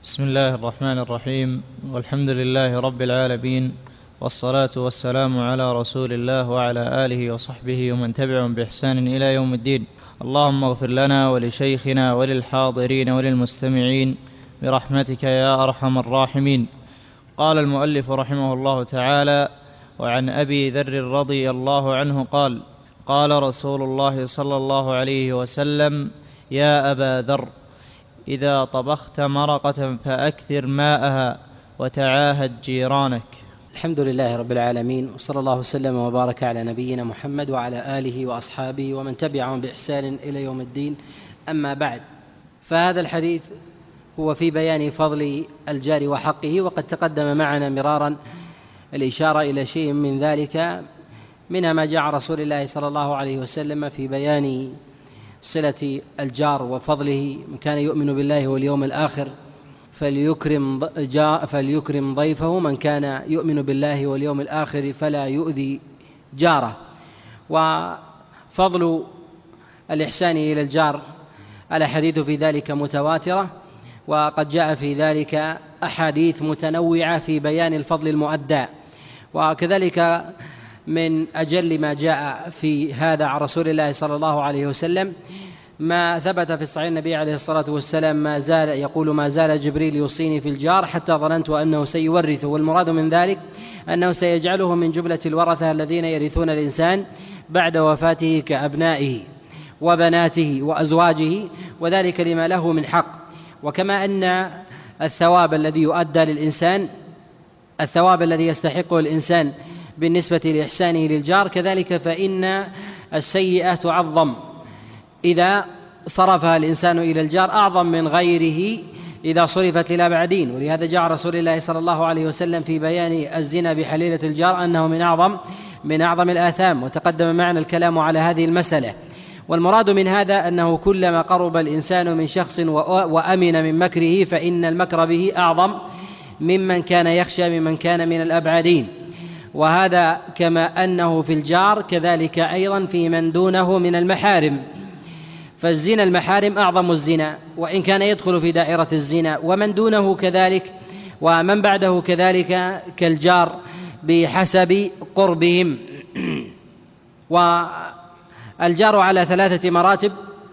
بسم الله الرحمن الرحيم، والحمد لله رب العالمين، والصلاة والسلام على رسول الله وعلى آله وصحبه ومن تبعهم بإحسان إلى يوم الدين. اللهم اغفر لنا ولشيخنا وللحاضرين وللمستمعين برحمتك يا أرحم الراحمين. قال المؤلف رحمه الله تعالى: وعن أبي ذر رضي الله عنه قال: قال رسول الله صلى الله عليه وسلم: يا أبا ذر، إذا طبخت مرقة فأكثر ماءها وتعاهد جيرانك. الحمد لله رب العالمين، وصلى الله وسلم وبارك على نبينا محمد وعلى آله وأصحابه ومن تبعهم بإحسان إلى يوم الدين. أما بعد، فهذا الحديث هو في بيان فضل الجار وحقه، وقد تقدم معنا مرارا الإشارة إلى شيء من ذلك، منها ما جاء رسول الله صلى الله عليه وسلم في بيان صلة الجار وفضله. من كان يؤمن بالله واليوم الآخر فليكرم ضيفه، من كان يؤمن بالله واليوم الآخر فلا يؤذي جاره. وفضل الإحسان إلى الجار الأحاديث في ذلك متواترة، وقد جاء في ذلك أحاديث متنوعة في بيان الفضل المؤدى. وكذلك من أجل ما جاء في هذا عن رسول الله صلى الله عليه وسلم ما ثبت في الصحيح النبي عليه الصلاة والسلام ما زال جبريل يوصيني في الجار حتى ظننت أنه سيورثه، والمراد من ذلك أنه سيجعله من جملة الورثة الذين يرثون الإنسان بعد وفاته كأبنائه وبناته وأزواجه، وذلك لما له من حق. وكما أن الثواب الذي يؤدى للإنسان الثواب الذي يستحقه الإنسان بالنسبة لإحسانه للجار، كذلك فإن السيئة تعظم إذا صرفها الإنسان إلى الجار أعظم من غيره إذا صرفت للأبعدين. ولهذا جاء رسول الله صلى الله عليه وسلم في بيان الزنا بحليلة الجار أنه من أعظم الآثام، وتقدم معنا الكلام على هذه المسألة. والمراد من هذا أنه كلما قرب الإنسان من شخص وأمن من مكره فإن المكر به أعظم ممن كان يخشى ممن كان من الأبعدين. وهذا كما أنه في الجار كذلك أيضا في من دونه من المحارم، فالزنا المحارم أعظم الزنا وإن كان يدخل في دائرة الزنا، ومن دونه كذلك ومن بعده كذلك كالجار بحسب قربهم. والجار على 3 مراتب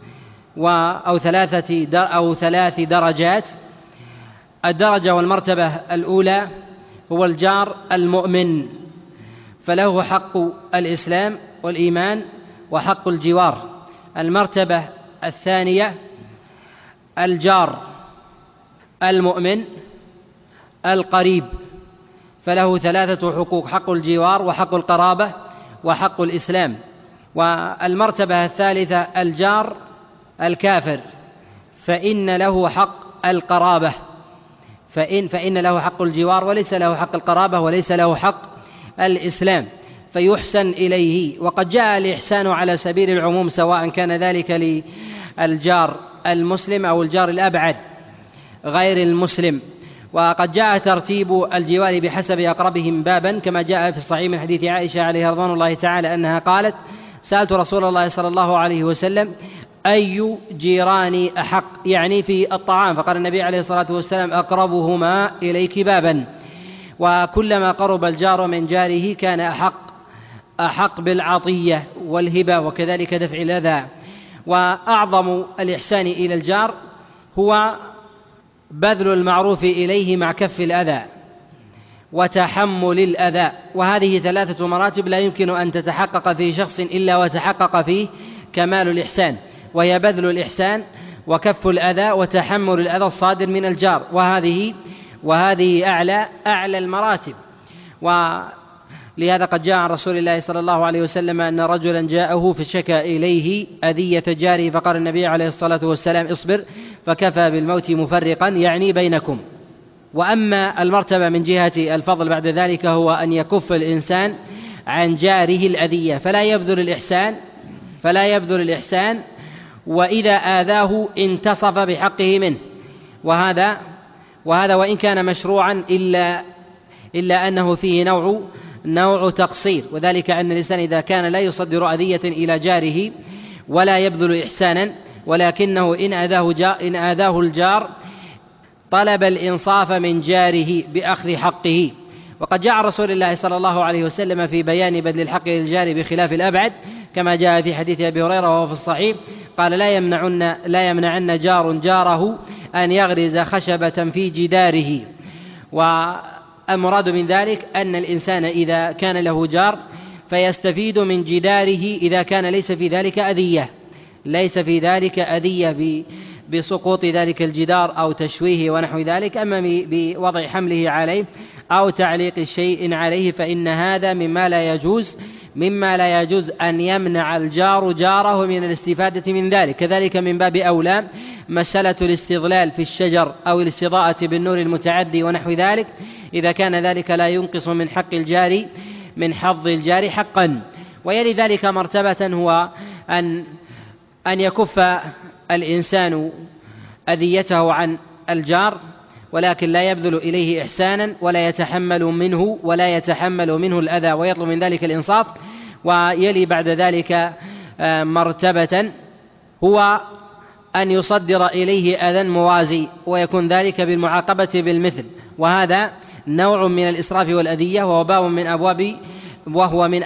أو 3 درجات. الدرجة والمرتبة الأولى هو الجار المؤمن، فله حق الإسلام والإيمان وحق الجوار. المرتبة الثانية الجار المؤمن القريب، فله 3 حقوق: حق الجوار وحق القرابة وحق الإسلام. والمرتبة الثالثة الجار الكافر، فإن له حق القرابة فإن له حق الجوار وليس له حق القرابة وليس له حق الإسلام، فيحسن إليه. وقد جاء الإحسان على سبيل العموم، سواء كان ذلك للجار المسلم أو الجار الأبعد غير المسلم. وقد جاء ترتيب الجوار بحسب أقربهم بابا، كما جاء في الصحيح من حديث عائشة عليها رضوان الله تعالى أنها قالت: سألت رسول الله صلى الله عليه وسلم: أي جيراني أحق؟ يعني في الطعام، فقال النبي عليه الصلاة والسلام: أقربهما إليك بابا. وكلما قرب الجار من جاره كان أحق بالعطية والهبة وكذلك دفع الأذى. وأعظم الإحسان إلى الجار هو بذل المعروف إليه مع كف الأذى وتحمل الأذى. وهذه 3 مراتب لا يمكن أن تتحقق في شخص إلا وتحقق فيه كمال الإحسان، وهي بذل الإحسان وكف الأذى وتحمل الأذى الصادر من الجار، وهذه أعلى المراتب. ولهذا قد جاء عن رسول الله صلى الله عليه وسلم أن رجلا جاءه فشكى إليه أذية جاره، فقال النبي عليه الصلاة والسلام: اصبر فكفى بالموت مفرقا، يعني بينكم. وأما المرتبة من جهة الفضل بعد ذلك هو أن يكف الإنسان عن جاره الأذية، فلا يبذل الإحسان وإذا آذاه انتصف بحقه منه. وهذا وإن كان مشروعا إلا أنه فيه نوع تقصير، وذلك أن الإنسان إذا كان لا يصدر أذية إلى جاره ولا يبذل إحسانا، ولكنه إن آذاه الجار طلب الإنصاف من جاره بأخذ حقه. وقد جاء رسول الله صلى الله عليه وسلم في بيان بذل الحق للجار بخلاف الأبعد، كما جاء في حديث أبي هريرة وهو في الصحيح قال: لا يمنعن جار جاره أن يغرز خشبة في جداره. والمراد من ذلك أن الإنسان إذا كان له جار فيستفيد من جداره إذا كان ليس في ذلك أذية بسقوط ذلك الجدار أو تشويه ونحو ذلك. أما بوضع حمله عليه أو تعليق شيء عليه فإن هذا مما لا يجوز أن يمنع الجار جاره من الاستفادة من ذلك. كذلك من باب أولى مسألة الاستظلال في الشجر أو الاستضاءة بالنور المتعدي ونحو ذلك، إذا كان ذلك لا ينقص من حظ الجار حقا. ويلي ذلك مرتبة هو أن يكف الإنسان أذيته عن الجار ولكن لا يبذل إليه إحسانا ولا يتحمل منه الأذى ويطلب من ذلك الإنصاف. ويلي بعد ذلك مرتبة هو أن يصدر إليه أذى موازي ويكون ذلك بالمعاقبة بالمثل، وهذا نوع من الإسراف والأذية، وهو من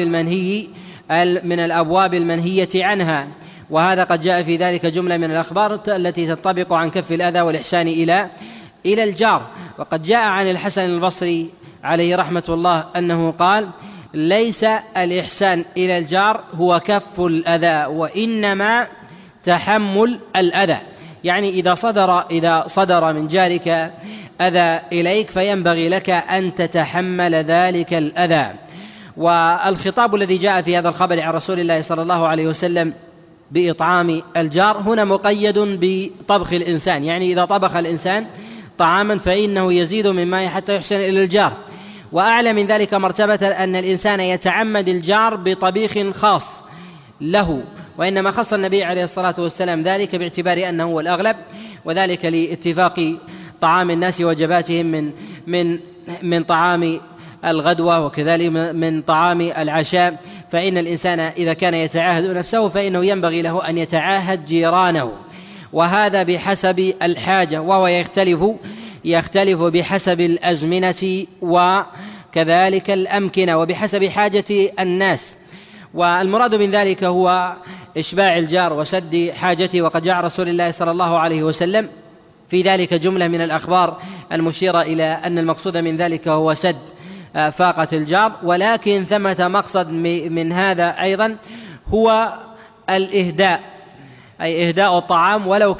الأبواب المنهية عنها. وهذا قد جاء في ذلك جملة من الأخبار التي تنطبق عن كف الأذى والإحسان إلى الجار. وقد جاء عن الحسن البصري عليه رحمة الله أنه قال: ليس الإحسان إلى الجار هو كف الأذى وإنما تحمل الأذى. يعني إذا صدر من جارك أذى إليك فينبغي لك أن تتحمل ذلك الأذى. والخطاب الذي جاء في هذا الخبر عن رسول الله صلى الله عليه وسلم بإطعام الجار هنا مقيد بطبخ الإنسان، يعني إذا طبخ الإنسان طعاما فإنه يزيد من ماء حتى يحسن إلى الجار. وأعلى من ذلك مرتبة أن الإنسان يتعمد الجار بطبيخ خاص له، وإنما خص النبي عليه الصلاة والسلام ذلك باعتبار أنه هو الأغلب، وذلك لاتفاق طعام الناس وجباتهم من طعام الغدوة وكذلك من طعام العشاء. فإن الإنسان إذا كان يتعاهد نفسه فإنه ينبغي له أن يتعاهد جيرانه، وهذا بحسب الحاجة، وهو يختلف بحسب الأزمنة وكذلك الأمكنة وبحسب حاجة الناس. والمراد من ذلك هو إشباع الجار وسد حاجته. وقد جاء رسول الله صلى الله عليه وسلم في ذلك جملة من الأخبار المشيرة إلى أن المقصود من ذلك هو سد فاقة الجار، ولكن ثمة مقصد من هذا أيضا هو الإهداء، أي إهداء الطعام ولو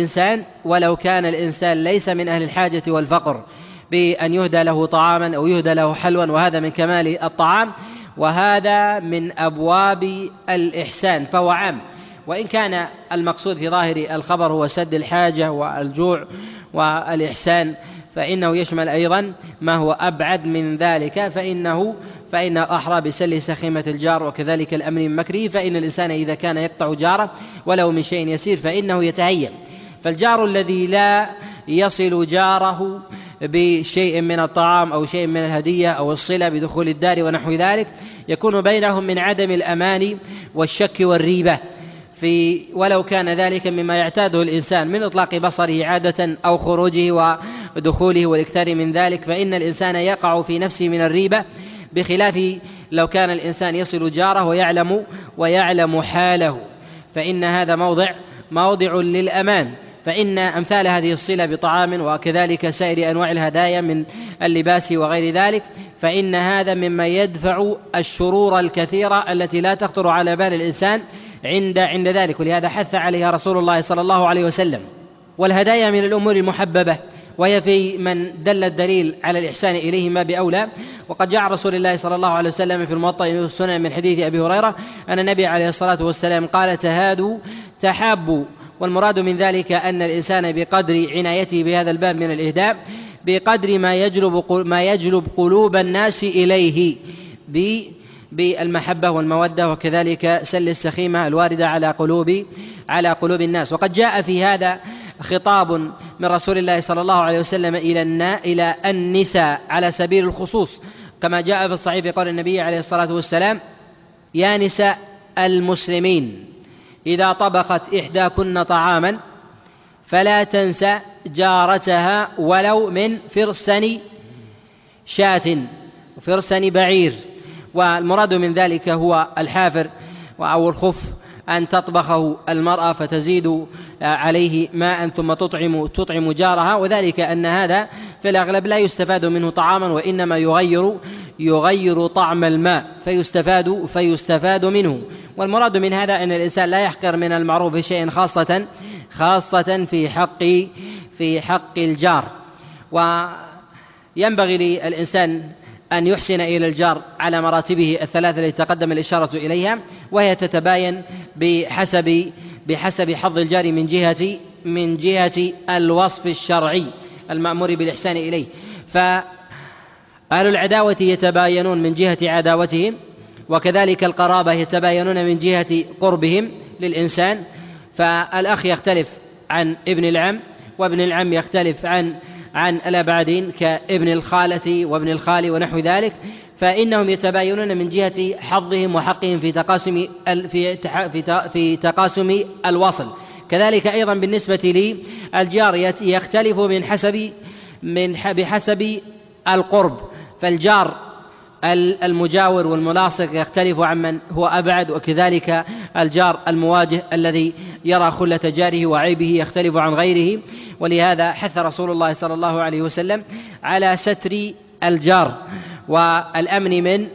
كان الإنسان ليس من أهل الحاجة والفقر، بأن يهدى له طعاما أو يهدى له حلوا، وهذا من كمال الطعام، وهذا من أبواب الإحسان فهو عام. وإن كان المقصود في ظاهر الخبر هو سد الحاجة والجوع والإحسان، فإنه يشمل أيضا ما هو أبعد من ذلك، فإن أحرى بسل سخيمة الجار وكذلك الأمن من مكره. فإن الإنسان إذا كان يقطع جاره ولو من شيء يسير فإنه يتهيأ. فالجار الذي لا يصل جاره بشيء من الطعام أو شيء من الهدية أو الصلة بدخول الدار ونحو ذلك يكون بينهم من عدم الأمان والشك والريبة، ولو كان ذلك مما يعتاده الإنسان من إطلاق بصره عادة أو خروجه ودخوله والإكثار من ذلك، فإن الإنسان يقع في نفسه من الريبة، بخلاف لو كان الإنسان يصل جاره ويعلم حاله، فإن هذا موضع للأمان. فإن أمثال هذه الصلة بطعام وكذلك سائر أنواع الهدايا من اللباس وغير ذلك، فإن هذا مما يدفع الشرور الكثيرة التي لا تخطر على بال الإنسان عند ذلك، ولهذا حث عليها رسول الله صلى الله عليه وسلم. والهدايا من الأمور المحببة، وهي في من دل الدليل على الإحسان إليه ما بأولى. وقد جاء رسول الله صلى الله عليه وسلم في الموطأ والسنن من حديث أبي هريرة أن النبي عليه الصلاة والسلام قال: تهادوا تحابوا. والمراد من ذلك أن الإنسان بقدر عنايته بهذا الباب من الإهداء بقدر ما يجلب قلوب الناس إليه بالمحبة والمودة وكذلك سل السخيمة الواردة على قلوب الناس. وقد جاء في هذا خطاب من رسول الله صلى الله عليه وسلم إلى النساء على سبيل الخصوص، كما جاء في الصحيح قول النبي عليه الصلاة والسلام: يا نساء المسلمين إذا طبخت إحداكن طعاما فلا تنسى جارتها ولو من فرسن شاة وفرسن بعير. والمراد من ذلك هو الحافر أو الخف، أن تطبخه المرأة فتزيد عليه ماء ثم تطعم جارها، وذلك أن هذا في الأغلب لا يستفاد منه طعاما، وإنما يغير طعم الماء فيستفاد منه. والمراد من هذا أن الإنسان لا يحقر من المعروف شيئا، خاصة في حق الجار. وينبغي للإنسان أن يحسن إلى الجار على مراتبه الثلاثة التي تقدم الإشارة إليها، وهي تتباين بحسب حظ الجار من جهة الوصف الشرعي المأمور بالإحسان إليه. فأهل العداوة يتباينون من جهة عداوتهم، وكذلك القرابة يتباينون من جهة قربهم للإنسان. فالأخ يختلف عن ابن العم، وابن العم يختلف عن الأبعدين كابن الخالة وابن الخال ونحو ذلك، فإنهم يتباينون من جهة حظهم وحقهم في تقاسم الوصل. كذلك أيضا بالنسبة للجار يختلف بحسب القرب، فالجار المجاور والملاصق يختلف عن من هو أبعد، وكذلك الجار المواجه الذي يرى خلة جاره وعيبه يختلف عن غيره. ولهذا حث رسول الله صلى الله عليه وسلم على ستر الجار والأمن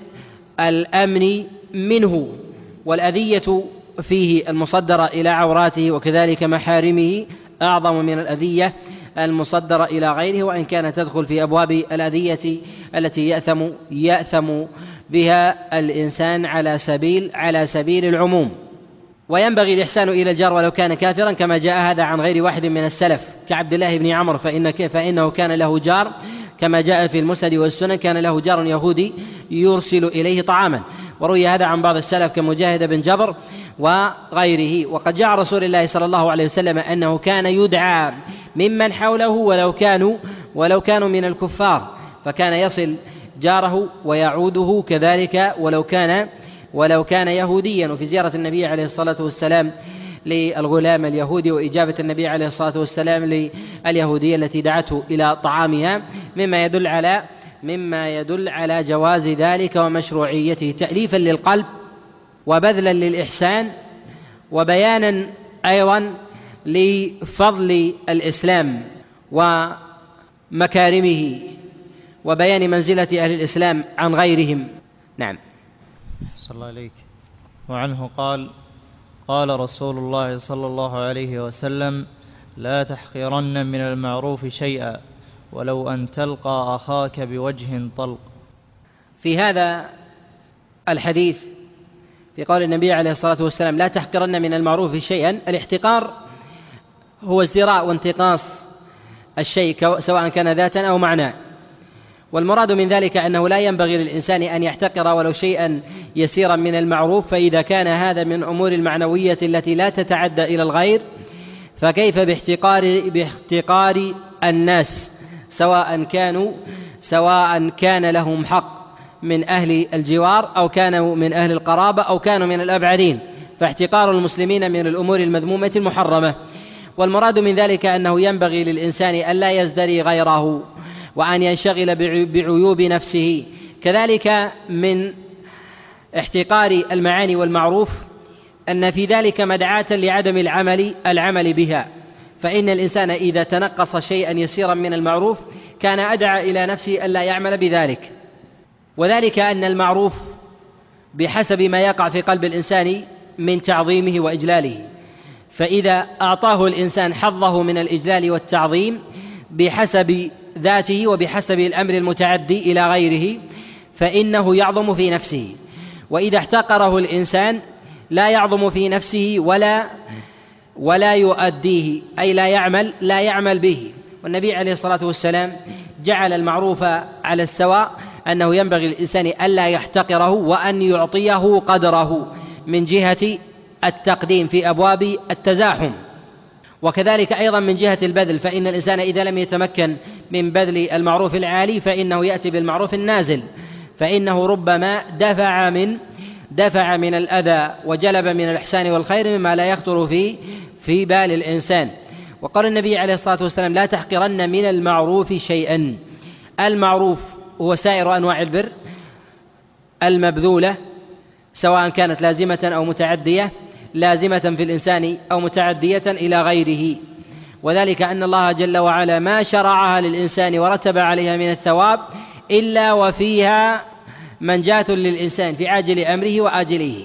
منه، والأذية فيه المصدرة إلى عوراته وكذلك محارمه أعظم من الأذية المصدرة إلى غيره، وإن كانت تدخل في أبواب الأذية التي يأثم بها الإنسان على سبيل العموم. وينبغي الإحسان إلى الجار ولو كان كافرا، كما جاء هذا عن غير واحد من السلف كعبد الله بن عمرو، فإنه كان له جار كما جاء في المسند والسنن، كان له جار يهودي يرسل إليه طعاما. وروي هذا عن بعض السلف كمجاهد بن جبر وغيره. وقد جاء رسول الله صلى الله عليه وسلم أنه كان يدعى ممن حوله ولو كانوا من الكفار، فكان يصل جاره ويعوده كذلك ولو كان يهوديا. وفي زيارة النبي عليه الصلاة والسلام للغلام اليهودي وإجابة النبي عليه الصلاة والسلام لليهودية التي دعته إلى طعامها مما يدل على جواز ذلك ومشروعيته، تأليفا للقلب وبذلا للإحسان، وبيانا أيضا لفضل الإسلام ومكارمه، وبيان منزلة أهل الإسلام عن غيرهم. نعم. صلى الله عليك. وعنه قال رسول الله صلى الله عليه وسلم: لا تحقرن من المعروف شيئا ولو أن تلقى أخاك بوجه طلق. في هذا الحديث في قول النبي عليه الصلاة والسلام: لا تحقرن من المعروف شيئا، الاحتقار هو ازدراء وانتقاص الشيء سواء كان ذاتا أو معنى، والمراد من ذلك أنه لا ينبغي للإنسان أن يحتقر ولو شيئا يسيرا من المعروف، فإذا كان هذا من أمور المعنوية التي لا تتعدى إلى الغير، فكيف باحتقار الناس سواء كان لهم حق من أهل الجوار أو كانوا من أهل القرابة أو كانوا من الأبعدين، فاحتقار المسلمين من الأمور المذمومة المحرمة. والمراد من ذلك أنه ينبغي للإنسان أن لا يزدري غيره وأن ينشغل بعيوب نفسه. كذلك من احتقار المعاني والمعروف أن في ذلك مدعاة لعدم العمل بها، فإن الإنسان إذا تنقص شيئا يسيرا من المعروف كان أدعى إلى نفسه ألا يعمل بذلك، وذلك أن المعروف بحسب ما يقع في قلب الإنسان من تعظيمه وإجلاله، فإذا أعطاه الإنسان حظه من الإجلال والتعظيم بحسب ذاته وبحسب الأمر المتعدي إلى غيره فإنه يعظم في نفسه، وإذا احتقره الإنسان لا يعظم في نفسه ولا يؤديه، أي لا يعمل به. والنبي عليه الصلاة والسلام جعل المعروف على السواء، أنه ينبغي للإنسان ألا يحتقره وأن يعطيه قدره من جهة التقديم في أبواب التزاحم، وكذلك أيضا من جهة البذل، فإن الإنسان إذا لم يتمكن من بذل المعروف العالي فإنه يأتي بالمعروف النازل، فإنه ربما دفع من الأذى وجلب من الإحسان والخير مما لا يخطر في بال الإنسان. وقال النبي عليه الصلاة والسلام: لا تحقرن من المعروف شيئا. المعروف هو سائر أنواع البر المبذولة، سواء كانت لازمة أو متعدية، لازمة في الإنسان أو متعدية إلى غيره، وذلك أن الله جل وعلا ما شرعها للإنسان ورتب عليها من الثواب إلا وفيها منجاة للإنسان في عاجل أمره وآجله.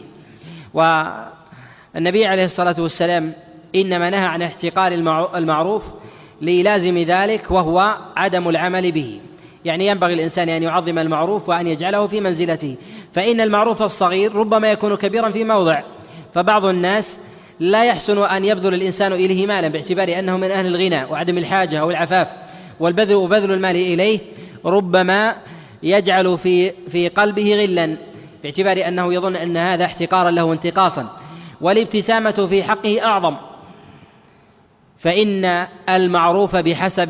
والنبي عليه الصلاة والسلام إنما نهى عن احتقار المعروف للازم ذلك، وهو عدم العمل به. يعني ينبغي الإنسان أن يعظم المعروف وأن يجعله في منزلته، فإن المعروف الصغير ربما يكون كبيرا في موضع، فبعض الناس لا يحسن أن يبذل الإنسان إليه مالا باعتبار أنه من أهل الغنى وعدم الحاجة أو العفاف، وبذل المال إليه ربما يجعل في قلبه غلا باعتبار أنه يظن أن هذا احتقارا له وانتقاصا، والابتسامة في حقه أعظم. فإن المعروف بحسب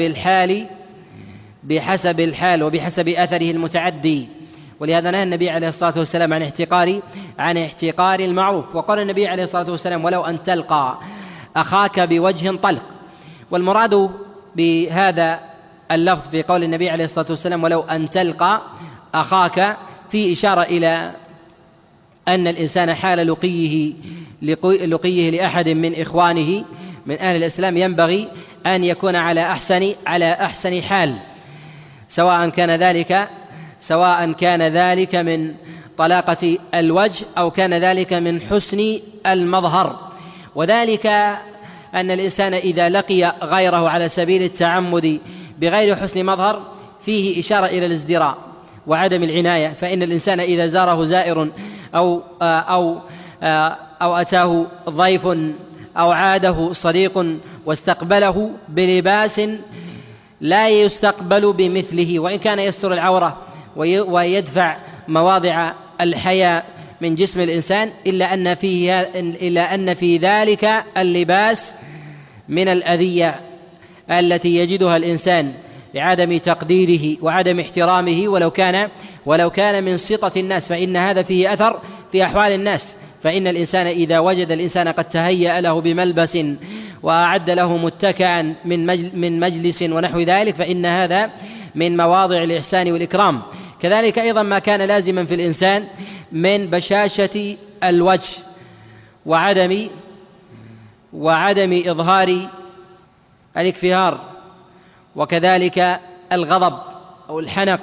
الحال وبحسب أثره المتعدي، ولهذا نهى النبي عليه الصلاة والسلام عن احتقار المعروف. وقال النبي عليه الصلاة والسلام: ولو أن تلقى أخاك بوجه طلق. والمراد بهذا اللفظ في قول النبي عليه الصلاة والسلام: ولو أن تلقى أخاك، في إشارة إلى أن الإنسان حال لقيه لأحد من إخوانه من أهل الإسلام ينبغي أن يكون على أحسن حال، سواء كان ذلك من طلاقة الوجه أو كان ذلك من حسن المظهر. وذلك أن الإنسان إذا لقي غيره على سبيل التعمد بغير حسن مظهر فيه إشارة إلى الازدراء وعدم العناية، فإن الإنسان إذا زاره زائر أو أتاه ضيف أو عاده صديق واستقبله بلباس لا يستقبل بمثله، وإن كان يستر العورة ويدفع مواضع الحياء من جسم الإنسان، إلا أن في ذلك اللباس من الأذية التي يجدها الإنسان لعدم تقديره وعدم احترامه، ولو كان من سطة الناس، فإن هذا فيه أثر في أحوال الناس. فإن الإنسان إذا وجد الإنسان قد تهيأ له بملبس وأعد له متكئا من مجلس ونحو ذلك، فإن هذا من مواضع الإحسان والإكرام. كذلك أيضا ما كان لازما في الإنسان من بشاشة الوجه وعدم إظهار الاكفهار، وكذلك الغضب أو الحنق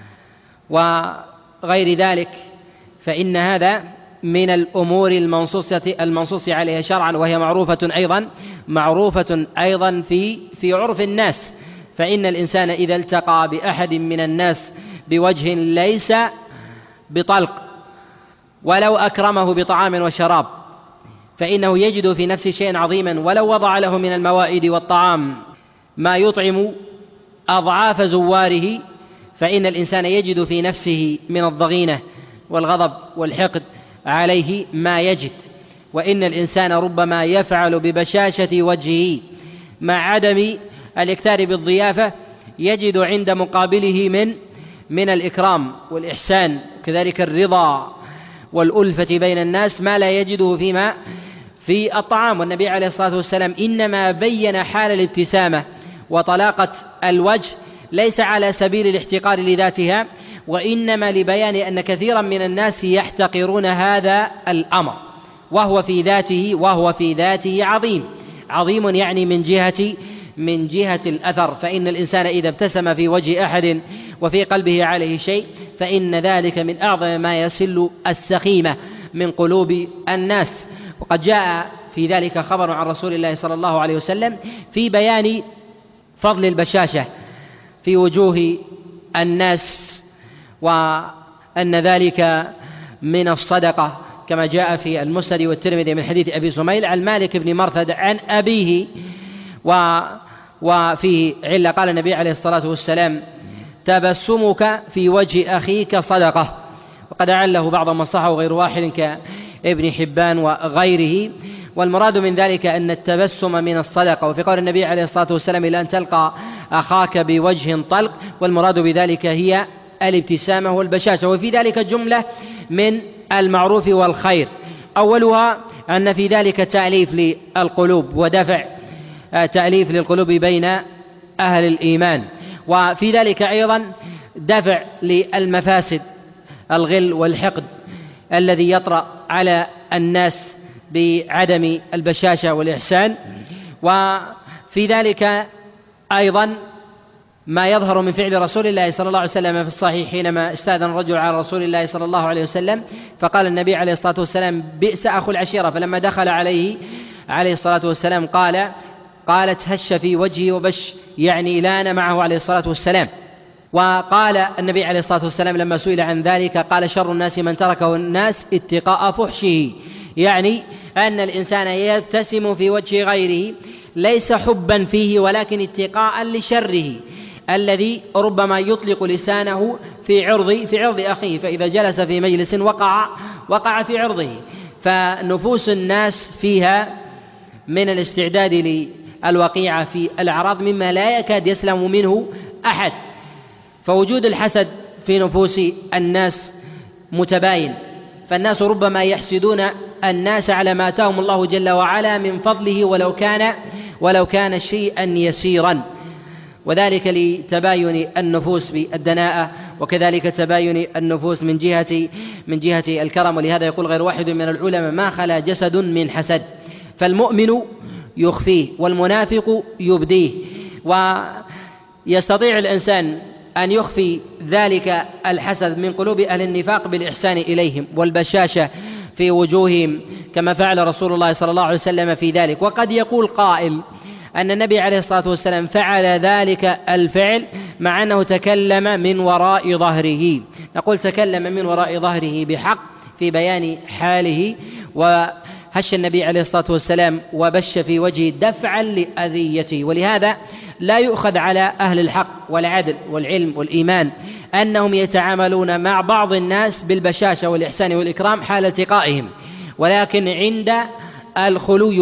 وغير ذلك، فإن هذا من الأمور المنصوص عليها شرعا، وهي معروفة أيضا في عرف الناس. فإن الإنسان إذا التقى بأحد من الناس بوجه ليس بطلق ولو أكرمه بطعام وشراب، فإنه يجد في نفسه شيئا عظيما، ولو وضع له من الموائد والطعام ما يطعم أضعاف زواره، فإن الإنسان يجد في نفسه من الضغينة والغضب والحقد عليه ما يجد. وإن الإنسان ربما يفعل ببشاشة وجهه مع عدم الاكثار بالضيافة يجد عند مقابله من الإكرام والإحسان، كذلك الرضا والألفة بين الناس ما لا يجده في الطعام. والنبي عليه الصلاة والسلام إنما بين حال الابتسامة وطلاقة الوجه ليس على سبيل الاحتقار لذاتها، وإنما لبيان أن كثيرا من الناس يحتقرون هذا الأمر، وهو في ذاته عظيم يعني من جهة الأثر. فإن الإنسان إذا ابتسم في وجه أحد وفي قلبه عليه شيء، فإن ذلك من أعظم ما يسل السخيمة من قلوب الناس. وقد جاء في ذلك خبر عن رسول الله صلى الله عليه وسلم في بيان فضل البشاشة في وجوه الناس، وأن ذلك من الصدقة، كما جاء في المسند والترمذي من حديث أبي سميل عن مالك بن مرثد عن أبيه، وفيه علة. قال النبي عليه الصلاة والسلام: تبسمك في وجه أخيك صدقة. وقد أعله بعض من صحه غير واحد كابن حبان وغيره. والمراد من ذلك أن التبسم من الصدقة. وفي قول النبي عليه الصلاة والسلام: إلا أن تلقى أخاك بوجه طلق، والمراد بذلك هي الابتسامة والبشاشة. وفي ذلك جملة من المعروف والخير، أولها أن في ذلك تأليف للقلوب ودفع تأليف للقلوب بين أهل الإيمان. وفي ذلك أيضا دفع للمفاسد، الغل والحقد الذي يطرأ على الناس بعدم البشاشة والإحسان. وفي ذلك أيضا ما يظهر من فعل رسول الله صلى الله عليه وسلم في الصحيح حينما استأذن الرجل على رسول الله صلى الله عليه وسلم فقال النبي عليه الصلاة والسلام: بئس أخو العشيرة. فلما دخل عليه الصلاة والسلام قالت: هش في وجهي وبش، يعني لا أنا معه عليه الصلاة والسلام. وقال النبي عليه الصلاة والسلام لما سئل عن ذلك قال: شر الناس من تركه الناس اتقاء فحشه، يعني أن الإنسان يبتسم في وجه غيره ليس حبا فيه ولكن اتقاء لشره الذي ربما يطلق لسانه في عرض أخيه، فإذا جلس في مجلس وقع في عرضه. فنفوس الناس فيها من الاستعداد للوقيعة في الأعراض مما لا يكاد يسلم منه أحد. فوجود الحسد في نفوس الناس متباين، فالناس ربما يحسدون الناس على ما آتاهم الله جل وعلا من فضله ولو كان شيئا يسيرا، وذلك لتباين النفوس بالدناءة، وكذلك تباين النفوس من جهة الكرم. ولهذا يقول غير واحد من العلماء: ما خلا جسد من حسد، فالمؤمن يخفيه والمنافق يبديه. ويستطيع الإنسان أن يخفي ذلك الحسد من قلوب أهل النفاق بالإحسان إليهم والبشاشة في وجوههم كما فعل رسول الله صلى الله عليه وسلم في ذلك. وقد يقول قائل أن النبي عليه الصلاة والسلام فعل ذلك الفعل مع أنه تكلم من وراء ظهره. نقول تكلم من وراء ظهره بحق في بيان حاله، وهش النبي عليه الصلاة والسلام وبش في وجهه دفعا لأذيته. ولهذا لا يؤخذ على أهل الحق والعدل والعلم والإيمان أنهم يتعاملون مع بعض الناس بالبشاشة والإحسان والإكرام حال التقائهم، ولكن عند الخلو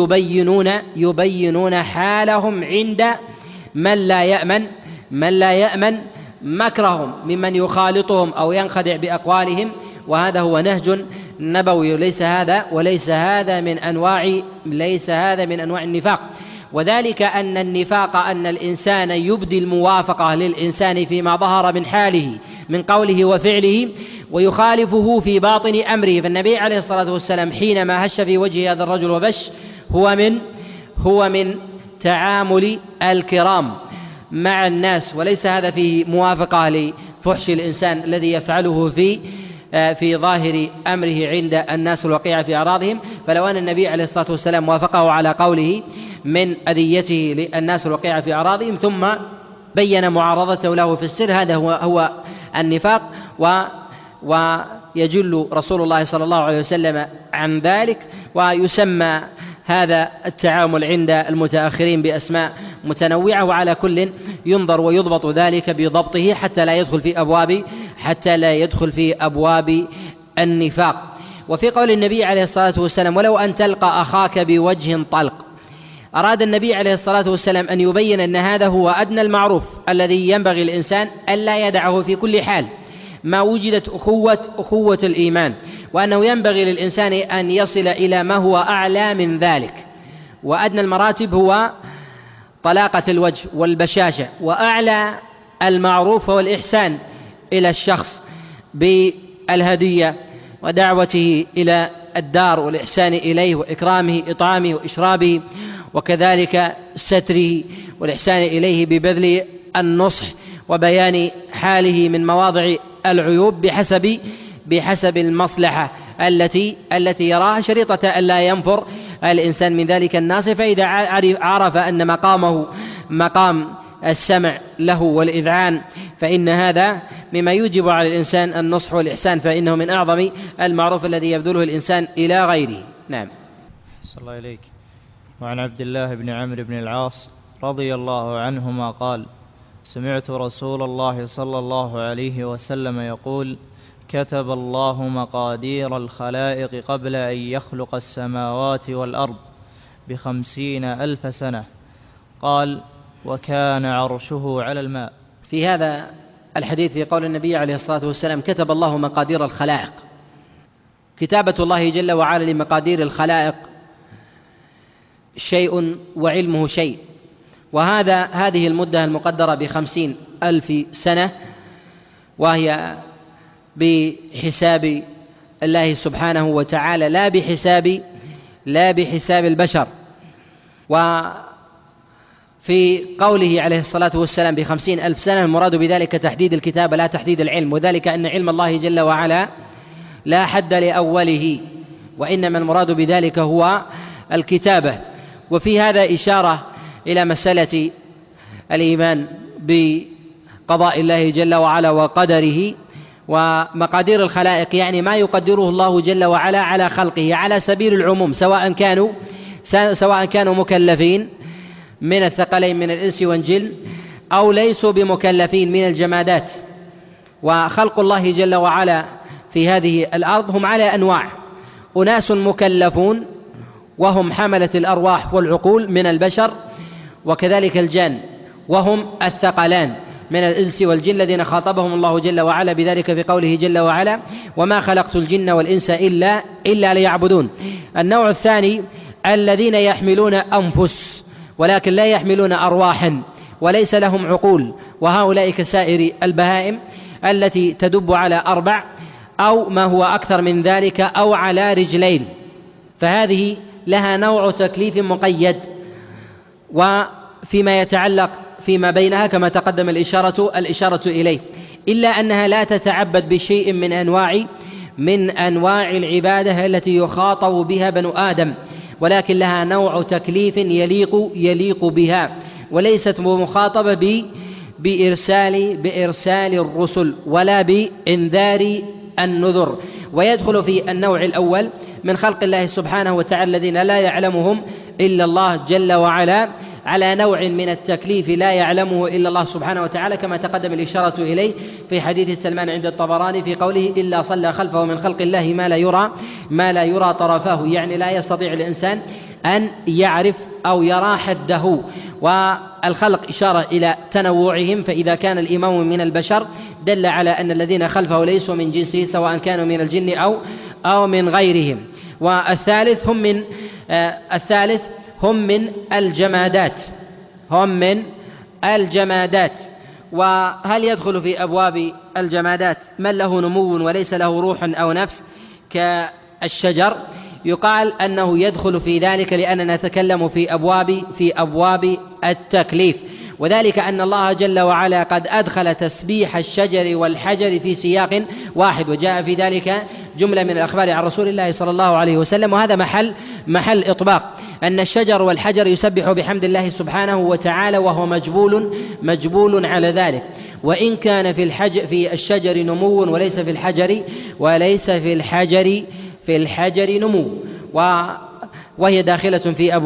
يبينون حالهم عند من لا يأمن مكرهم ممن يخالطهم أو ينخدع بأقوالهم. وهذا هو نهج نبوي، وليس هذا من أنواع النفاق. وذلك أن النفاق أن الإنسان يبدي الموافقة للإنسان فيما ظهر من حاله من قوله وفعله ويخالفه في باطن أمره. فالنبي عليه الصلاة والسلام حينما هش في وجه هذا الرجل وبش هو من تعامل الكرام مع الناس، وليس هذا فيه موافقة لفحش الإنسان الذي يفعله في ظاهر أمره عند الناس الوقيع في أعراضهم. فلو أن النبي عليه الصلاة والسلام وافقه على قوله من أذيته للناس الوقيع في أعراضهم ثم بين معارضته له في السر، هذا هو النفاق، ويجل رسول الله صلى الله عليه وسلم عن ذلك. ويسمى هذا التعامل عند المتأخرين بأسماء متنوعة، وعلى كل ينظر ويضبط ذلك بضبطه حتى لا يدخل في أبواب النفاق. وفي قول النبي عليه الصلاة والسلام: ولو أن تلقى أخاك بوجه طلق، أراد النبي عليه الصلاة والسلام أن يبين أن هذا هو أدنى المعروف الذي ينبغي الإنسان ألا يدعه في كل حال ما وجدت أخوة الإيمان، وأنه ينبغي للإنسان أن يصل إلى ما هو أعلى من ذلك. وأدنى المراتب هو طلاقة الوجه والبشاشة، وأعلى المعروف هو الإحسان إلى الشخص بالهدية ودعوته إلى الدار والإحسان إليه وإكرامه إطعامه وإشرابه، وكذلك ستره والإحسان إليه ببذل النصح وبيان حاله من مواضع العيوب بحسب المصلحة التي يراها، شريطة ألا ينفر الإنسان من ذلك الناس. فإذا عرف أن مقامه مقام السمع له والإذعان فإن هذا مما يوجب على الإنسان النصح والإحسان، فإنه من أعظم المعروف الذي يبذله الإنسان إلى غيره. نعم. صلى الله عليك. وعن عبد الله بن عمرو بن العاص رضي الله عنهما قال: سمعت رسول الله صلى الله عليه وسلم يقول: كتب الله مقادير الخلائق قبل أن يخلق السماوات والأرض 50,000 سنة. قال: وكان عرشه على الماء. في هذا الحديث في قول النبي عليه الصلاة والسلام: كتب الله مقادير الخلائق. كتابة الله جل وعلا لمقادير الخلائق شيء وعلمه شيء، هذه المدة المقدرة ب50,000 سنة، وهي بحساب الله سبحانه وتعالى لا بحساب البشر. وفي قوله عليه الصلاة والسلام ب50,000 سنة المراد بذلك تحديد الكتاب لا تحديد العلم، وذلك أن علم الله جل وعلا لا حد لأوله، وإنما المراد بذلك هو الكتابة. وفي هذا إشارة إلى مسألة الإيمان بقضاء الله جل وعلا وقدره ومقادير الخلائق، يعني ما يقدره الله جل وعلا على خلقه على سبيل العموم، سواء كانوا مكلفين من الثقلين من الإنس والجن أو ليسوا بمكلفين من الجمادات. وخلق الله جل وعلا في هذه الأرض هم على أنواع: أناس مكلفون وهم حملة الأرواح والعقول من البشر، وكذلك الجان وهم الثقلان من الإنس والجن الذين خاطبهم الله جل وعلا بذلك في قوله جل وعلا: وما خلقت الجن والإنس إلا ليعبدون. النوع الثاني الذين يحملون أنفس ولكن لا يحملون أرواحا وليس لهم عقول، وهؤلاء كسائر البهائم التي تدب على 4 أو ما هو أكثر من ذلك أو على رجلين، فهذه لها نوع تكليف مقيد. وفيما يتعلق فيما بينها كما تقدم الإشارة إليه، إلا أنها لا تتعبد بشيء من أنواع العبادة التي يخاطب بها بنو آدم، ولكن لها نوع تكليف يليق بها، وليست مخاطبة بإرسال الرسل ولا بإنذار النذر. ويدخل في النوع الأول من خلق الله سبحانه وتعالى الذين لا يعلمهم إلا الله جل وعلا على نوع من التكليف لا يعلمه إلا الله سبحانه وتعالى، كما تقدم الإشارة إليه في حديث سلمان عند الطبراني في قوله: إلا صلى خلفه من خلق الله ما لا يرى طرفاه، يعني لا يستطيع الإنسان أن يعرف أو يرى حده. والخلق إشارة إلى تنوعهم، فإذا كان الإمام من البشر دل على أن الذين خلفه ليسوا من جنسه سواء كانوا من الجن أو من غيرهم. والثالث هم من الجمادات. وهل يدخل في أبواب الجمادات من له نمو وليس له روح أو نفس كالشجر؟ يقال أنه يدخل في ذلك لأننا نتكلم في أبواب التكليف، وذلك أن الله جل وعلا قد أدخل تسبيح الشجر والحجر في سياق واحد، وجاء في ذلك جملة من الأخبار عن رسول الله صلى الله عليه وسلم، وهذا محل إطباق أن الشجر والحجر يسبح بحمد الله سبحانه وتعالى وهو مجبول على ذلك، وإن كان في الشجر نمو وليس في الحجر نمو، وهي داخلة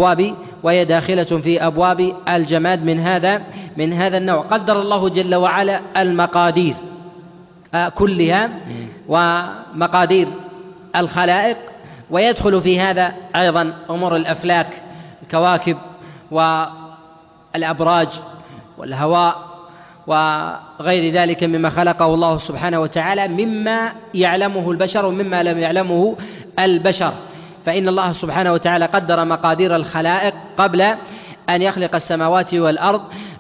في أبواب الجماد من هذا النوع. قدر الله جل وعلا المقادير كلها ومقادير الخلائق، ويدخل في هذا أيضا أمور الأفلاك، الكواكب والأبراج والهواء وغير ذلك مما خلقه الله سبحانه وتعالى مما يعلمه البشر ومما لم يعلمه البشر. فإن الله سبحانه وتعالى قدر مقادير الخلائق قبل أن يخلق السماوات والأرض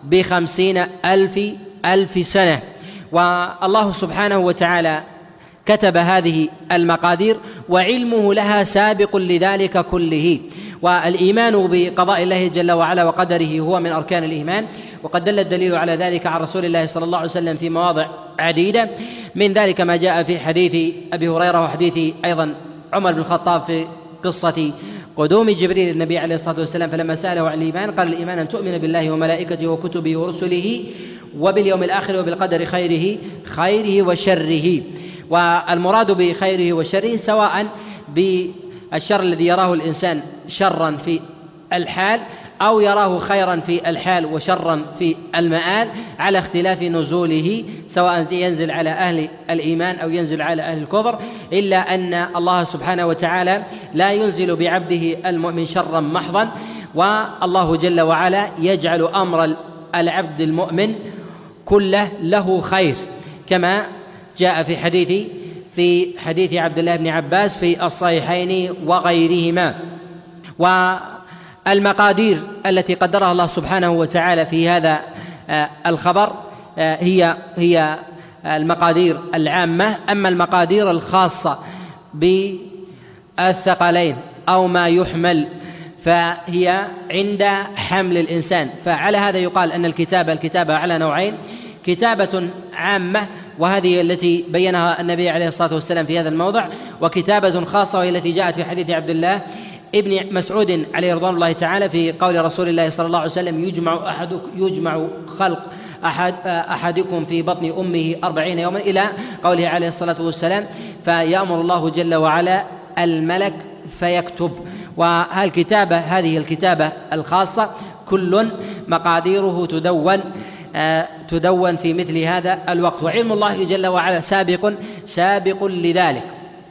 ب50,000 سنة، والله سبحانه وتعالى كتب هذه المقادير وعلمه لها سابق لذلك كله. والإيمان بقضاء الله جل وعلا وقدره هو من أركان الإيمان، وقد دل الدليل على ذلك عن رسول الله صلى الله عليه وسلم في مواضع عديدة، من ذلك ما جاء في حديث أبي هريرة وحديث أيضا عمر بن الخطاب في قصة قدوم جبريل النبي عليه الصلاة والسلام فلما سأله عن الإيمان قال: الإيمان أن تؤمن بالله وملائكته وكتبه ورسله وباليوم الآخر وبالقدر خيره وشره. والمراد بخيره وشره سواء بالشر الذي يراه الإنسان شرا في الحال أو يراه خيرا في الحال وشرا في المآل، على اختلاف نزوله، سواء ينزل على أهل الإيمان أو ينزل على أهل الكفر، إلا أن الله سبحانه وتعالى لا ينزل بعبده المؤمن شرا محضا، والله جل وعلا يجعل أمر العبد المؤمن كله له خير، كما جاء في حديث عبد الله بن عباس في الصحيحين وغيرهما. المقادير التي قدرها الله سبحانه وتعالى في هذا الخبر هي المقادير العامة. أما المقادير الخاصة بالثقلين أو ما يحمل فهي عند حمل الإنسان. فعلى هذا يقال أن الكتابة على نوعين: كتابة عامة وهذه التي بينها النبي عليه الصلاة والسلام في هذا الموضع، وكتابة خاصة وهي التي جاءت في حديث عبد الله ابن مسعود عليه رضوان الله تعالى في قول رسول الله صلى الله عليه وسلم: يجمع خلق أحدكم في بطن أمه 40 يوما، إلى قوله عليه الصلاة والسلام: فيأمر الله جل وعلا الملك فيكتب. هذه الكتابة الخاصة كل مقاديره تدون في مثل هذا الوقت، وعلم الله جل وعلا سابق لذلك.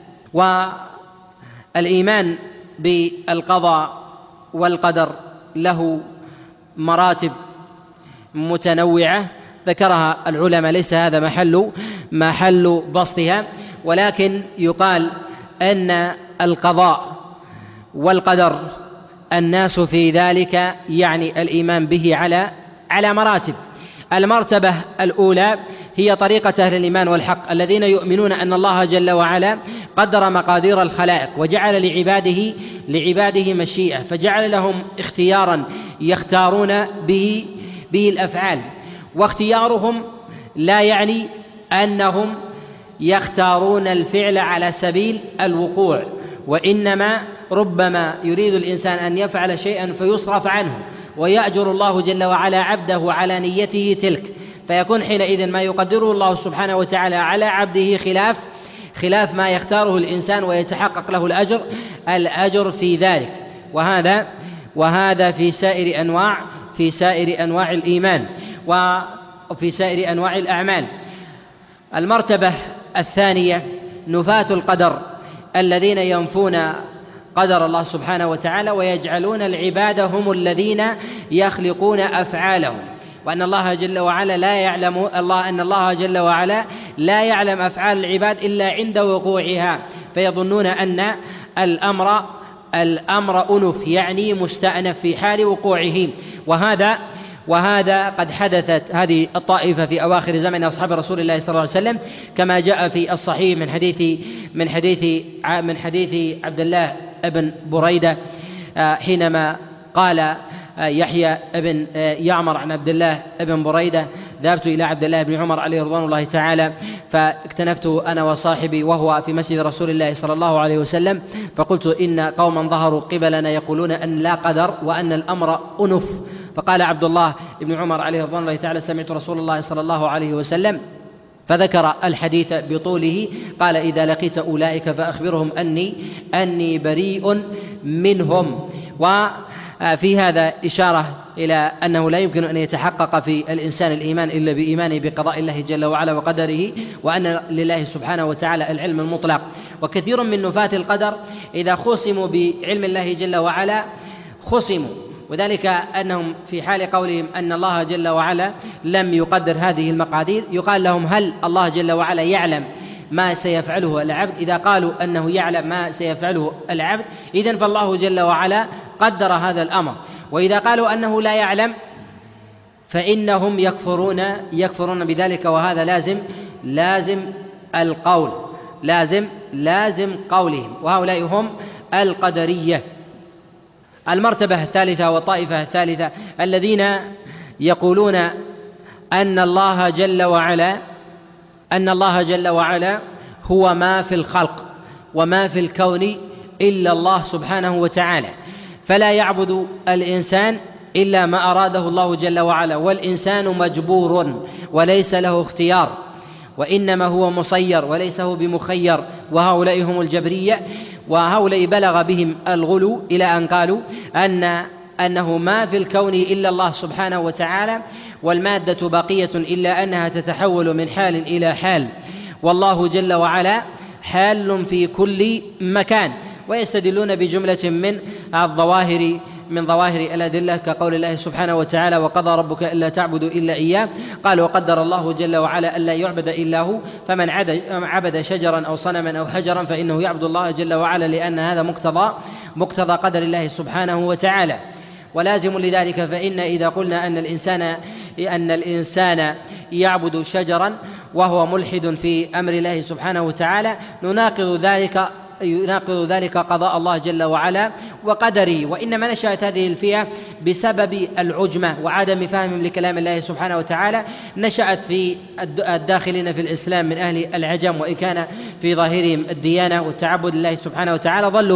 والإيمان بالقضاء والقدر له مراتب متنوعة ذكرها العلماء، ليس هذا محل بسطها، ولكن يقال أن القضاء والقدر الناس في ذلك يعني الإيمان به على مراتب. المرتبة الأولى هي طريقة أهل الإيمان والحق الذين يؤمنون أن الله جل وعلا قدر مقادير الخلائق وجعل لعباده مشيئة، فجعل لهم اختيارا يختارون به الأفعال، واختيارهم لا يعني أنهم يختارون الفعل على سبيل الوقوع، وإنما ربما يريد الإنسان أن يفعل شيئا فيصرف عنه ويأجر الله جل وعلا عبده على نيته تلك، فيكون حينئذ ما يقدره الله سبحانه وتعالى على عبده خلاف ما يختاره الإنسان، ويتحقق له الأجر في ذلك. وهذا في سائر أنواع الإيمان وفي سائر أنواع الأعمال. المرتبة الثانية نفاة القدر الذين ينفون قدر الله سبحانه وتعالى ويجعلون العباد هم الذين يخلقون أفعالهم، وأن الله جل وعلا لا يعلم أفعال العباد إلا عند وقوعها، فيظنون أن الأمر أنف يعني مستأنف في حال وقوعه. وهذا قد حدثت هذه الطائفة في أواخر زمن أصحاب رسول الله صلى الله عليه وسلم، كما جاء في الصحيح من حديث عبد الله ابن بريدة حينما قال يحيى ابن يعمر عن عبد الله ابن بريدة: ذهبت إلى عبد الله بن عمر عليه رضوان الله تعالى فاكتنفته أنا وصاحبي وهو في مسجد رسول الله صلى الله عليه وسلم، فقلت: إن قوما ظهروا قبلنا يقولون أن لا قدر وأن الأمر أنف. فقال عبد الله بن عمر عليه رضوان الله تعالى: سمعت رسول الله صلى الله عليه وسلم، فذكر الحديث بطوله، قال: إذا لقيت أولئك فأخبرهم أني بريء منهم. وفي هذا إشارة إلى أنه لا يمكن أن يتحقق في الإنسان الإيمان إلا بإيمانه بقضاء الله جل وعلا وقدره، وأن لله سبحانه وتعالى العلم المطلق. وكثير من نفاة القدر إذا خصموا بعلم الله جل وعلا خصموا، وذلك أنهم في حال قولهم أن الله جل وعلا لم يقدر هذه المقادير يقال لهم: هل الله جل وعلا يعلم ما سيفعله العبد؟ إذا قالوا أنه يعلم ما سيفعله العبد إذن فالله جل وعلا قدر هذا الأمر، وإذا قالوا أنه لا يعلم فإنهم يكفرون بذلك، وهذا لازم القول، لازم قولهم، وهؤلاء هم القدرية. المرتبة الثالثة والطائفة الثالثة الذين يقولون أن الله جل وعلا هو ما في الخلق وما في الكون إلا الله سبحانه وتعالى، فلا يعبد الإنسان إلا ما أراده الله جل وعلا، والإنسان مجبور وليس له اختيار، وإنما هو مسير وليس هو بمخير، وهؤلاء هم الجبرية. وهؤلاء بلغ بهم الغلو إلى أن قالوا أنه ما في الكون إلا الله سبحانه وتعالى، والمادة باقية إلا أنها تتحول من حال إلى حال، والله جل وعلا حال في كل مكان. ويستدلون بجملة من ظواهر الأدلة كقول الله سبحانه وتعالى: وقضى ربك ألا تعبدوا إلا إياه، قال: وقدر الله جل وعلا ألا يعبد إلا هو، فمن عبد شجرا أو صنما أو حجرا فإنه يعبد الله جل وعلا، لأن هذا مقتضى قدر الله سبحانه وتعالى. ولازم لذلك فإن إذا قلنا أن الإنسان يعبد شجرا وهو ملحد في أمر الله سبحانه وتعالى يناقض ذلك قضاء الله جل وعلا وقدره. وإنما نشأت هذه الفئة بسبب العجمة وعدم فهم لكلام الله سبحانه وتعالى، نشأت في الداخلين في الإسلام من أهل العجم، وإن كان في ظاهرهم الديانة والتعبد لله سبحانه وتعالى ظلوا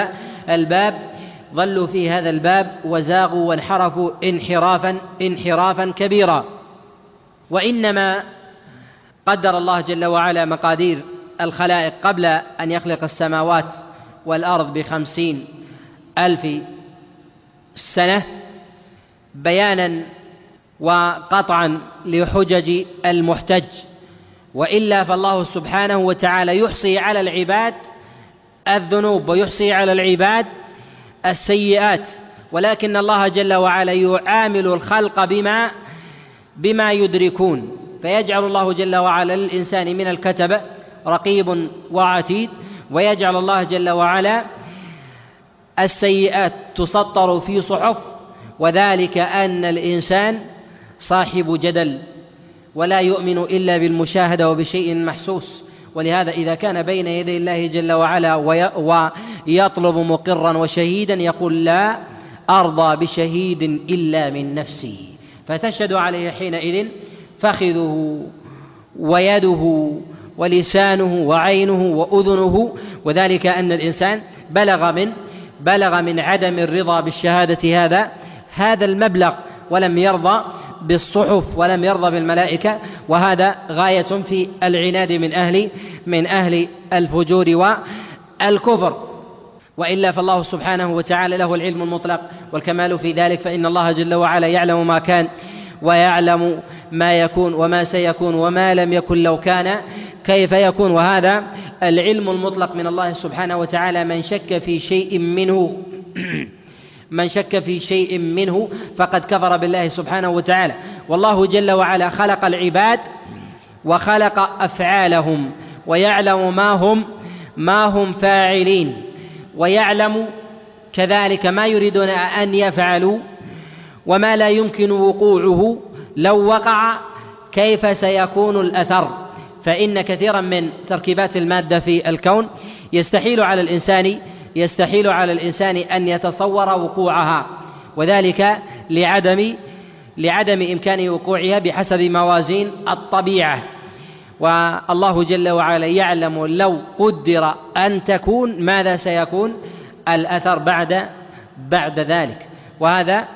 في هذا الباب وزاغوا وانحرفوا انحرافا كبيرا. وإنما قدر الله جل وعلا مقادير الخلائق قبل أن يخلق السماوات والأرض 50,000 سنة بيانا وقطعا لحجج المحتج، وإلا فالله سبحانه وتعالى يحصي على العباد الذنوب ويحصي على العباد السيئات، ولكن الله جل وعلا يعامل الخلق بما يدركون، فيجعل الله جل وعلا للإنسان من الكتبة رقيب وعتيد، ويجعل الله جل وعلا السيئات تسطر في صحف، وذلك أن الإنسان صاحب جدل ولا يؤمن إلا بالمشاهدة وبشيء محسوس، ولهذا إذا كان بين يدي الله جل وعلا ويطلب مقرا وشهيدا يقول لا أرضى بشهيد إلا من نفسي، فتشهد عليه حينئذ فخذه ويده ولسانه وعينه وأذنه، وذلك أن الإنسان بلغ من عدم الرضا بالشهادة هذا المبلغ، ولم يرضى بالصحف ولم يرضى بالملائكة، وهذا غاية في العناد من أهل الفجور والكفر. وإلا فالله سبحانه وتعالى له العلم المطلق والكمال في ذلك، فإن الله جل وعلا يعلم ما كان ويعلم ما يكون وما سيكون وما لم يكن لو كان كيف يكون، وهذا العلم المطلق من الله سبحانه وتعالى من شك في شيء منه فقد كفر بالله سبحانه وتعالى. والله جل وعلا خلق العباد وخلق أفعالهم، ويعلم ما هم فاعلين، ويعلم كذلك ما يريدون أن يفعلوا وما لا يمكن وقوعه لو وقع كيف سيكون الأثر، فإن كثيرا من تركيبات المادة في الكون يستحيل على الإنسان أن يتصور وقوعها، وذلك لعدم إمكان وقوعها بحسب موازين الطبيعة. والله جل وعلا يعلم لو قدر أن تكون ماذا سيكون الأثر بعد ذلك، وهذا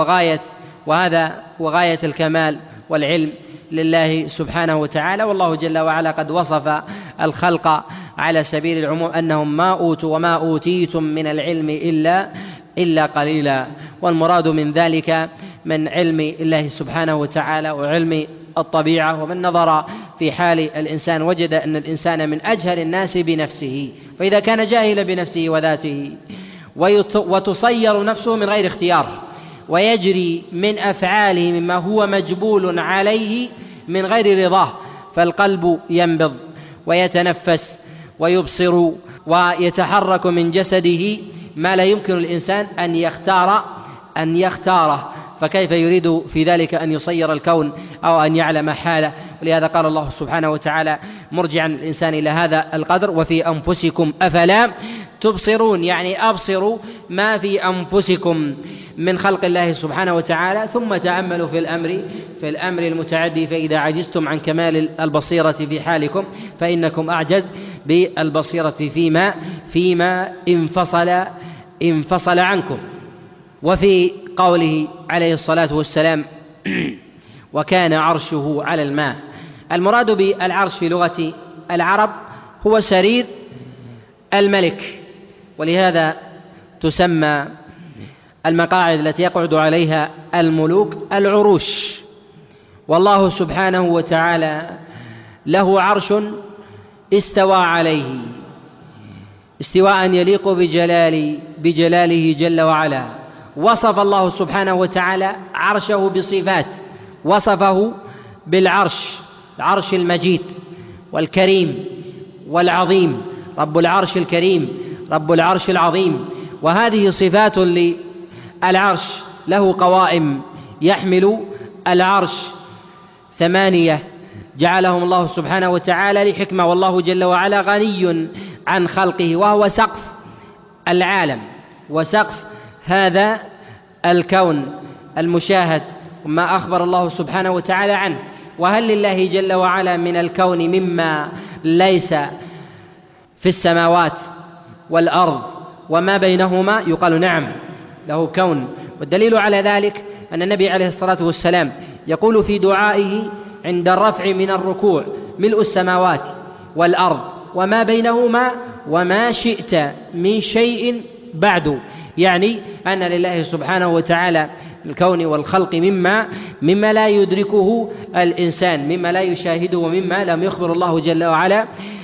وغاية الكمال والعلم لله سبحانه وتعالى. والله جل وعلا قد وصف الخلق على سبيل العموم أنهم ما أوتوا وما أوتيتم من العلم إلا قليلا، والمراد من ذلك من علم الله سبحانه وتعالى وعلم الطبيعة. ومن نظر في حال الإنسان وجد أن الإنسان من أجهل الناس بنفسه، فإذا كان جاهلا بنفسه وذاته وتصير نفسه من غير اختيار، ويجري من أفعاله مما هو مجبول عليه من غير رضاه، فالقلب ينبض ويتنفس ويبصر ويتحرك من جسده ما لا يمكن الإنسان أن يختاره، فكيف يريد في ذلك أن يصير الكون أو أن يعلم حاله؟ ولهذا قال الله سبحانه وتعالى مرجعا الإنسان إلى هذا القدر: وفي أنفسكم أفلا تبصرون، يعني أبصروا ما في أنفسكم من خلق الله سبحانه وتعالى، ثم تأملوا في الأمر المتعدي، فإذا عجزتم عن كمال البصيرة في حالكم فإنكم أعجز بالبصيرة فيما انفصل عنكم. وفي قوله عليه الصلاة والسلام: وكان عرشه على الماء، المراد بالعرش في لغة العرب هو سرير الملك، ولهذا تسمى المقاعد التي يقعد عليها الملوك العروش. والله سبحانه وتعالى له عرش استوى عليه استواء يليق بجلاله جل وعلا. وصف الله سبحانه وتعالى عرشه بصفات، وصفه بالعرش، العرش المجيد والكريم والعظيم، رب العرش الكريم رب العرش العظيم، وهذه صفات للعرش له قوائم يحمل العرش 8 جعلهم الله سبحانه وتعالى لحكمة، والله جل وعلا غني عن خلقه، وهو سقف العالم وسقف هذا الكون المشاهد وما أخبر الله سبحانه وتعالى عنه. وهل لله جل وعلا من الكون مما ليس في السماوات والأرض وما بينهما؟ يقال نعم، له كون. والدليل على ذلك أن النبي عليه الصلاة والسلام يقول في دعائه عند الرفع من الركوع: ملء السماوات والأرض وما بينهما وما شئت من شيء بعد، يعني أن لله سبحانه وتعالى الكون والخلق مما لا يدركه الإنسان، مما لا يشاهده، ومما لم يخبر الله جل وعلا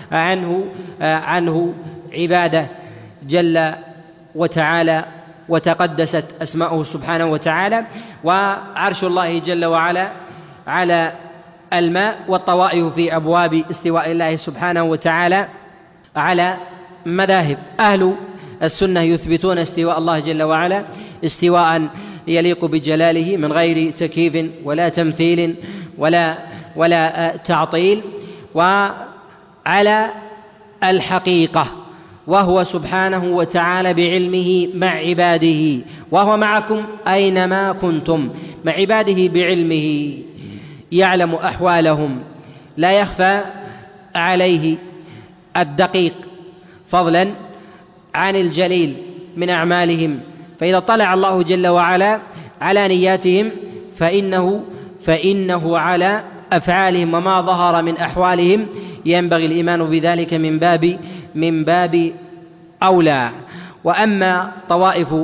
عنه عباده جل وتعالى وتقدست أسماؤه سبحانه وتعالى. وعرش الله جل وعلا على الماء، والطوائف في أبواب استواء الله سبحانه وتعالى على مذاهب. أهل السنة يثبتون استواء الله جل وعلا استواء يليق بجلاله من غير تكييف ولا تمثيل ولا تعطيل، وعلى الحقيقة، وهو سبحانه وتعالى بعلمه مع عباده، وهو معكم أينما كنتم، مع عباده بعلمه، يعلم أحوالهم، لا يخفى عليه الدقيق فضلا عن الجليل من أعمالهم. فإذا طلع الله جل وعلا على نياتهم فإنه على أفعالهم وما ظهر من أحوالهم ينبغي الإيمان بذلك من باب أولى. وأما طوائف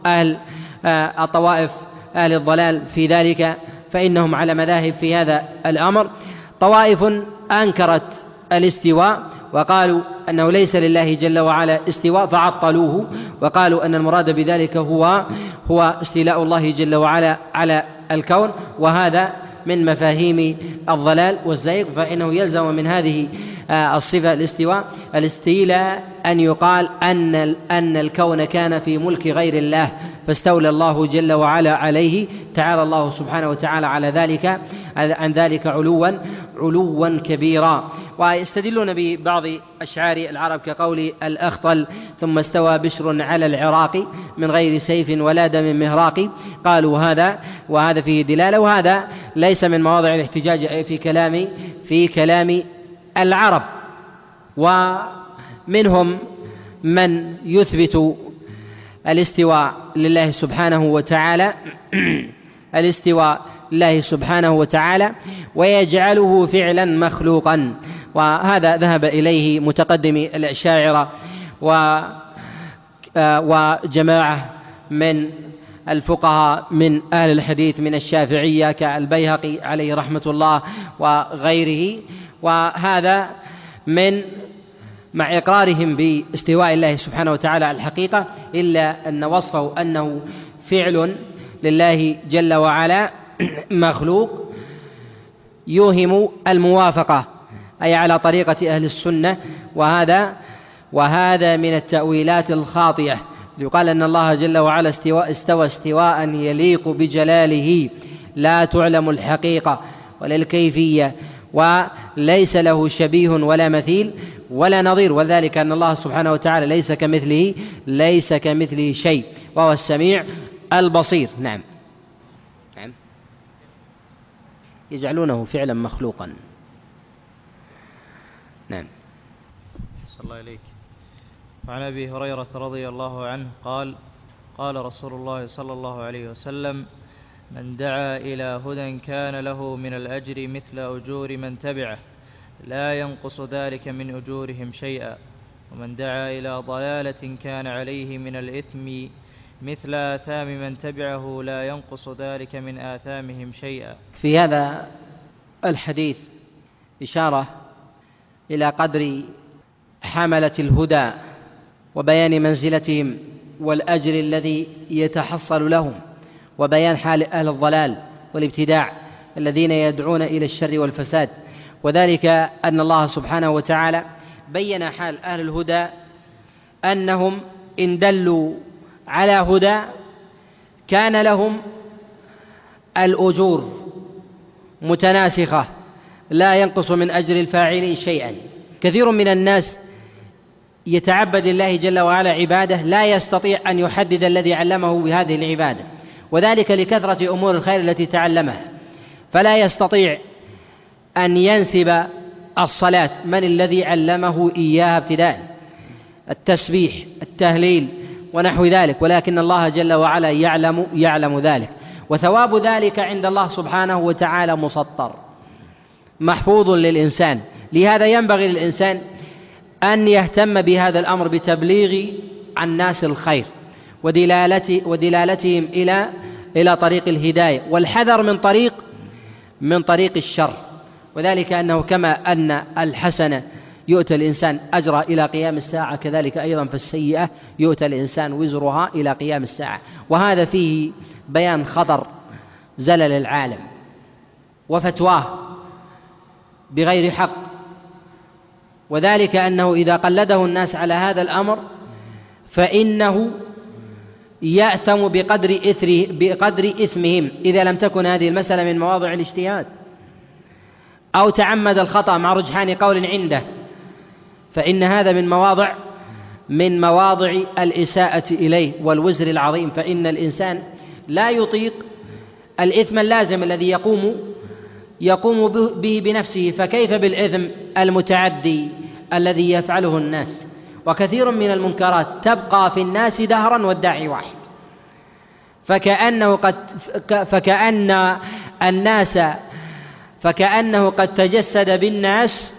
أهل الضلال في ذلك فإنهم على مذاهب في هذا الأمر. طوائف أنكرت الاستواء وقالوا أنه ليس لله جل وعلا استواء فعطلوه، وقالوا أن المراد بذلك هو استيلاء الله جل وعلا على الكون، وهذا من مفاهيم الضلال والزيغ. فإنه يلزم من هذه الصفة الاستيلاء أن يقال أن الكون كان في ملك غير الله فاستولى الله جل وعلا عليه، تعالى الله سبحانه وتعالى عن ذلك علوا كبيرا. ويستدلون ببعض أشعار العرب كقول الأخطل: ثم استوى بشر على العراق من غير سيف ولا دم مهراق. قالوا وهذا فيه دلالة، وهذا ليس من مواضع الاحتجاج في كلام العرب. ومنهم من يثبت الاستواء لله سبحانه وتعالى ويجعله فعلا مخلوقا، وهذا ذهب إليه متقدمي الأشاعرة وجماعة من الفقهاء من أهل الحديث من الشافعية كالبيهقي عليه رحمة الله وغيره. وهذا مع إقرارهم باستواء الله سبحانه وتعالى على الحقيقة، إلا أن وصفه أنه فعل لله جل وعلا مخلوق يوهم الموافقة، أي على طريقة أهل السنة. وهذا من التأويلات الخاطئة. يقال أن الله جل وعلا استوى استواء يليق بجلاله لا تعلم الحقيقة ولا الكيفية، وليس له شبيه ولا مثيل ولا نظير، وذلك أن الله سبحانه وتعالى ليس كمثله شيء، وهو السميع البصير. نعم، يجعلونه فعلا مخلوقا. نعم. صلى الله عليك. وعن أبي هريرة رضي الله عنه قال: قال رسول الله صلى الله عليه وسلم: من دعا إلى هدى كان له من الأجر مثل أجور من تبعه لا ينقص ذلك من أجورهم شيئا، ومن دعا إلى ضلالة كان عليه من الإثم مثل آثام من تبعه لا ينقص ذلك من آثامهم شيئا. في هذا الحديث إشارة إلى قدر حملة الهدى وبيان منزلتهم والأجر الذي يتحصل لهم، وبيان حال أهل الضلال والابتداع الذين يدعون إلى الشر والفساد. وذلك أن الله سبحانه وتعالى بين حال أهل الهدى أنهم إن دلوا على هدى كان لهم الأجور متناسخة لا ينقص من أجر الفاعلين شيئا. كثير من الناس يتعبد الله جل وعلا عبادة لا يستطيع أن يحدد الذي علمه بهذه العبادة، وذلك لكثرة أمور الخير التي تعلمها، فلا يستطيع أن ينسب الصلاة من الذي علمه إياها ابتداء، التسبيح، التهليل ونحو ذلك، ولكن الله جل وعلا يعلم ذلك، وثواب ذلك عند الله سبحانه وتعالى مسطر محفوظ للإنسان. لهذا ينبغي للإنسان أن يهتم بهذا الأمر بتبليغ الناس الخير ودلالتهم إلى طريق الهداية، والحذر من طريق الشر، وذلك أنه كما أن الحسنة يؤتى الإنسان أجرها إلى قيام الساعة، كذلك أيضا في السيئة يؤتى الإنسان وزرها إلى قيام الساعة. وهذا فيه بيان خطر زلل العالم وفتواه بغير حق، وذلك أنه إذا قلده الناس على هذا الأمر فإنه يأثم بقدر إثمهم إذا لم تكن هذه المسألة من مواضع الاجتهاد، أو تعمد الخطأ مع رجحان قول عنده، فإن هذا من مواضع الإساءة إليه والوزر العظيم، فإن الإنسان لا يطيق الإثم اللازم الذي يقوم به بنفسه، فكيف بالإثم المتعدي الذي يفعله الناس؟ وكثير من المنكرات تبقى في الناس دهرا والداعي واحد، فكأنه قد تجسد بالناس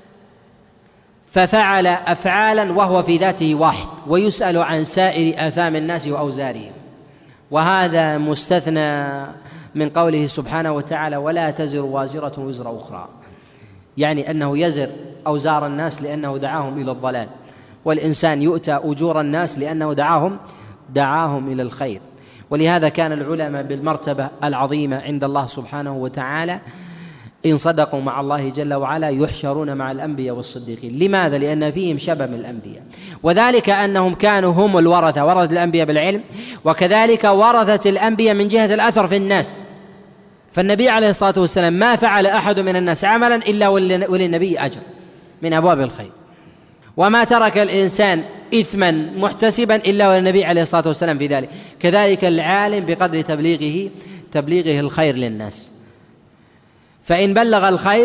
ففعل أفعالا وهو في ذاته واحد، ويسأل عن سائر آثام الناس وأوزارهم. وهذا مستثنى من قوله سبحانه وتعالى: ولا تزر وازرة وزر أخرى، يعني أنه يزر أوزار الناس لأنه دعاهم إلى الضلال، والإنسان يؤتى أجور الناس لأنه دعاهم إلى الخير. ولهذا كان العلماء بالمرتبة العظيمة عند الله سبحانه وتعالى إن صدقوا مع الله جل وعلا يحشرون مع الأنبياء والصديقين. لماذا؟ لأن فيهم شبه من الأنبياء، وذلك أنهم كانوا هم ورثة الأنبياء بالعلم، وكذلك ورثة الأنبياء من جهة الأثر في الناس. فالنبي عليه الصلاة والسلام ما فعل أحد من الناس عملا إلا وللنبي أجر من أبواب الخير، وما ترك الإنسان إثما محتسبا إلا وللنبي عليه الصلاة والسلام في ذلك. كذلك العالم بقدر تبليغه الخير للناس، فإن بلغ الخير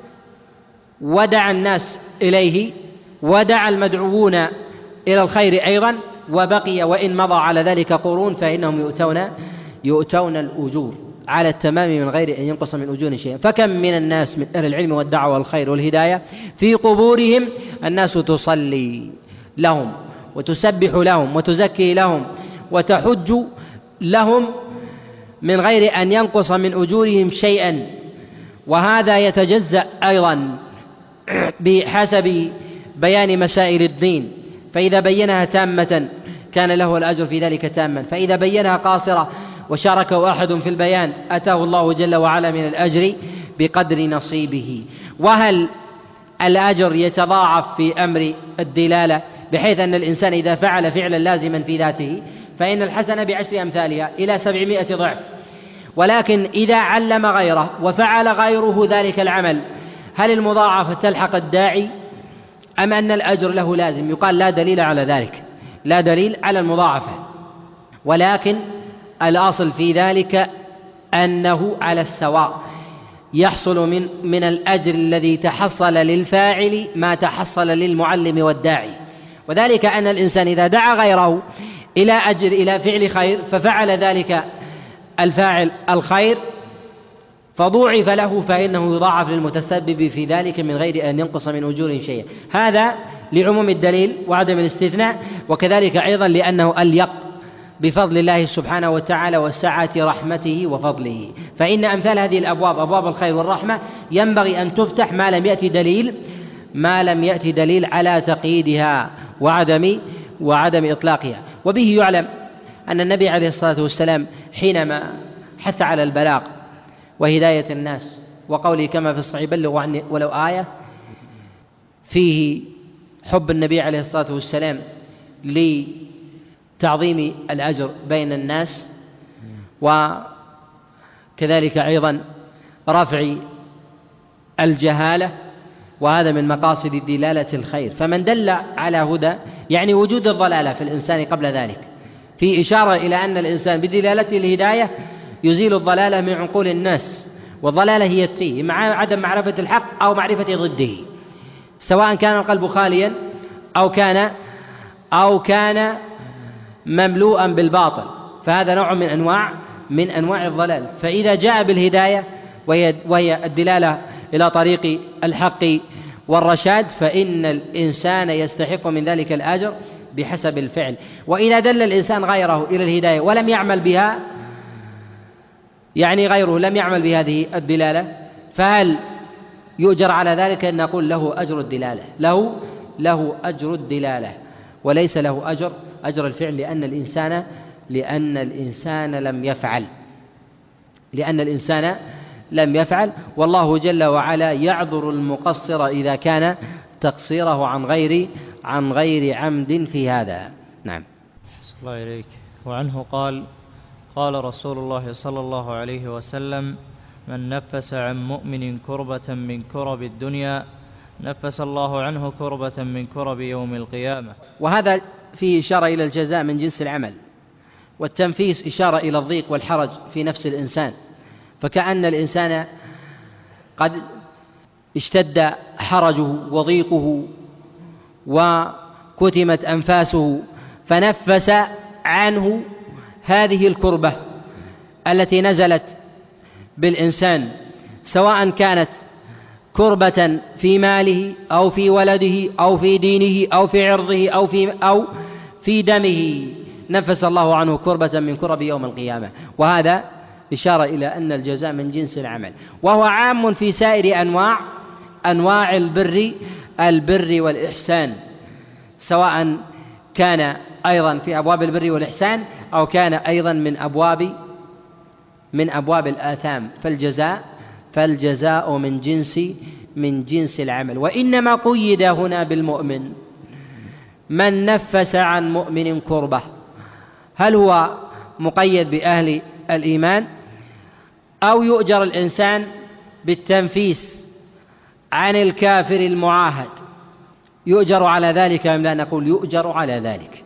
ودعا الناس إليه ودعا المدعوون إلى الخير أيضا وبقي وإن مضى على ذلك قرون فإنهم يؤتون الأجور على التمام من غير أن ينقص من أجور شيئا. فكم من الناس من أهل العلم والدعوة والخير والهداية في قبورهم الناس تصلي لهم وتسبح لهم وتزكي لهم وتحج لهم من غير أن ينقص من أجورهم شيئا، وهذا يتجزأ أيضا بحسب بيان مسائل الدين، فإذا بينها تامة كان له الأجر في ذلك تاما، فإذا بينها قاصرة وشاركه أحد في البيان أتاه الله جل وعلا من الأجر بقدر نصيبه. وهل الأجر يتضاعف في أمر الدلالة بحيث أن الإنسان إذا فعل فعلا لازما في ذاته فإن الحسنة ب10 أمثالها إلى 700 ضعف، ولكن إذا علم غيره وفعل غيره ذلك العمل هل المضاعفة تلحق الداعي أم أن الأجر له لازم؟ يقال لا دليل على ذلك، لا دليل على المضاعفة، ولكن الأصل في ذلك أنه على السواء، يحصل من الأجر الذي تحصل للفاعل ما تحصل للمعلم والداعي، وذلك أن الإنسان إذا دعا غيره إلى فعل خير ففعل ذلك الفاعل الخير فضوعف له فإنه يضاعف للمتسبب في ذلك من غير أن ينقص من أجور شيئا. هذا لعموم الدليل وعدم الاستثناء، وكذلك أيضا لأنه أليق بفضل الله سبحانه وتعالى وسعة رحمته وفضله. فإن أمثال هذه الأبواب أبواب الخير والرحمة ينبغي أن تفتح ما لم يأتي دليل على تقييدها وعدم إطلاقها. وبه يعلم أن النبي عليه الصلاة والسلام حينما حث على البلاغ وهداية الناس وقوله كما في الصحيح بلغوا عني ولو آية، فيه حب النبي عليه الصلاة والسلام لتعظيم الأجر بين الناس وكذلك أيضا رفع الجهالة، وهذا من مقاصد دلالة الخير. فمن دل على هدى يعني وجود الضلالة في الإنسان قبل ذلك، في إشارة إلى أن الإنسان بدلالته الهداية يزيل الضلالة من عقول الناس، والضلالة هي التيه مع عدم معرفة الحق أو معرفة ضده، سواء كان القلب خاليا أو كان مملوءا بالباطل، فهذا نوع من أنواع الضلال. فإذا جاء بالهداية وهي الدلالة إلى طريق الحق والرشاد، فإن الإنسان يستحق من ذلك الأجر بحسب الفعل. وإذا دل الإنسان غيره إلى الهداية ولم يعمل بها، يعني غيره لم يعمل بهذه الدلالة، فهل يؤجر على ذلك؟ أن نقول له أجر الدلالة، له أجر الدلالة، وليس له أجر الفعل، لأن الإنسان لم يفعل، والله جل وعلا يعذر المقصر إذا كان تقصيره عن غير عمد في هذا. نعم. أحسن الله إليك. وعنه قال رسول الله صلى الله عليه وسلم: من نفس عن مؤمن كربة من كرب الدنيا نفس الله عنه كربة من كرب يوم القيامة. وهذا فيه إشارة إلى الجزاء من جنس العمل، والتنفيس إشارة إلى الضيق والحرج في نفس الإنسان، فكأن الإنسان قد اشتد حرجه وضيقه وكتمت أنفاسه، فنفس عنه هذه الكربة التي نزلت بالإنسان، سواء كانت كربة في ماله أو في ولده أو في دينه أو في عرضه أو في دمه، نفس الله عنه كربة من كرب يوم القيامة. وهذا إشارة إلى أن الجزاء من جنس العمل، وهو عام في سائر أنواع البر والإحسان، سواء كان أيضا في أبواب البر والإحسان أو كان أيضا من أبواب الآثام، فالجزاء من جنس العمل. وإنما قيد هنا بالمؤمن، من نفس عن مؤمن كربة، هل هو مقيد بأهل الإيمان أو يؤجر الإنسان بالتنفيس عن الكافر المعاهد؟ يؤجر على ذلك أم لا؟ نقول يؤجر على ذلك،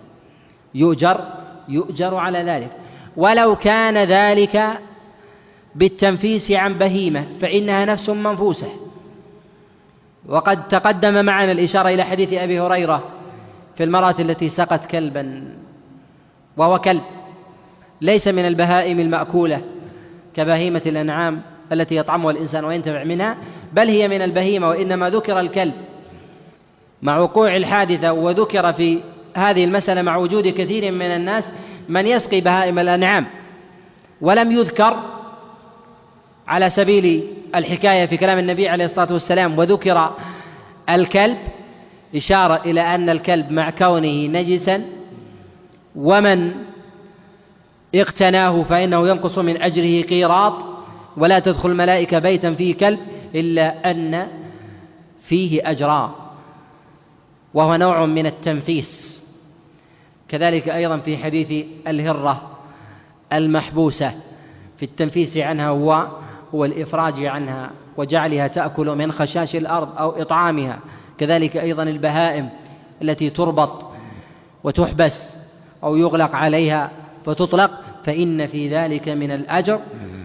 يؤجر على ذلك، ولو كان ذلك بالتنفيس عن بهيمة فإنها نفس منفوسة. وقد تقدم معنا الإشارة إلى حديث أبي هريرة في المرأة التي سقت كلبا، وهو كلب ليس من البهائم المأكولة كبهيمة الأنعام التي يطعمها الإنسان وينتفع منها، بل هي من البهيمة، وإنما ذكر الكلب مع وقوع الحادثة، وذكر في هذه المسألة مع وجود كثير من الناس من يسقي بهائم الأنعام، ولم يذكر على سبيل الحكاية في كلام النبي عليه الصلاة والسلام، وذكر الكلب، إشارة إلى أن الكلب مع كونه نجسا ومن اقتناه فإنه ينقص من أجره قيراط، ولا تدخل الملائكة بيتا فيه كلب إلا أن فيه أجرا، وهو نوع من التنفيس. كذلك أيضا في حديث الهرة المحبوسة، في التنفيس عنها هو الإفراج عنها وجعلها تأكل من خشاش الأرض أو إطعامها. كذلك أيضا البهائم التي تربط وتحبس أو يغلق عليها فتطلق، فإن في ذلك من الأجر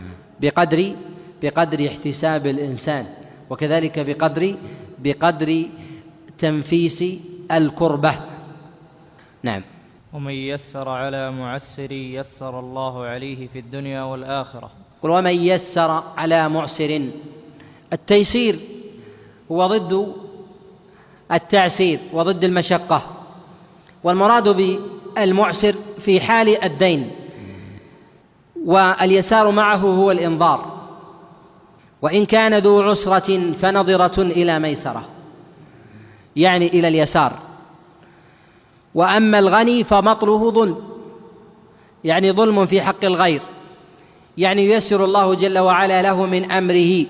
بقدر احتساب الإنسان، وكذلك بقدر تنفيس الكربة. نعم. ومن يسر على معسر يسر الله عليه في الدنيا والآخرة. قل ومن يسر على معسر، التيسير هو ضد التعسير وضد المشقة، والمراد بالمعسر في حال الدين، واليسار معه هو الإنظار، وإن كان ذو عسرة فنظرة إلى ميسرة، يعني إلى اليسار. وأما الغني فمطله ظلم، يعني ظلم في حق الغير، يعني ييسر الله جل وعلا له من أمره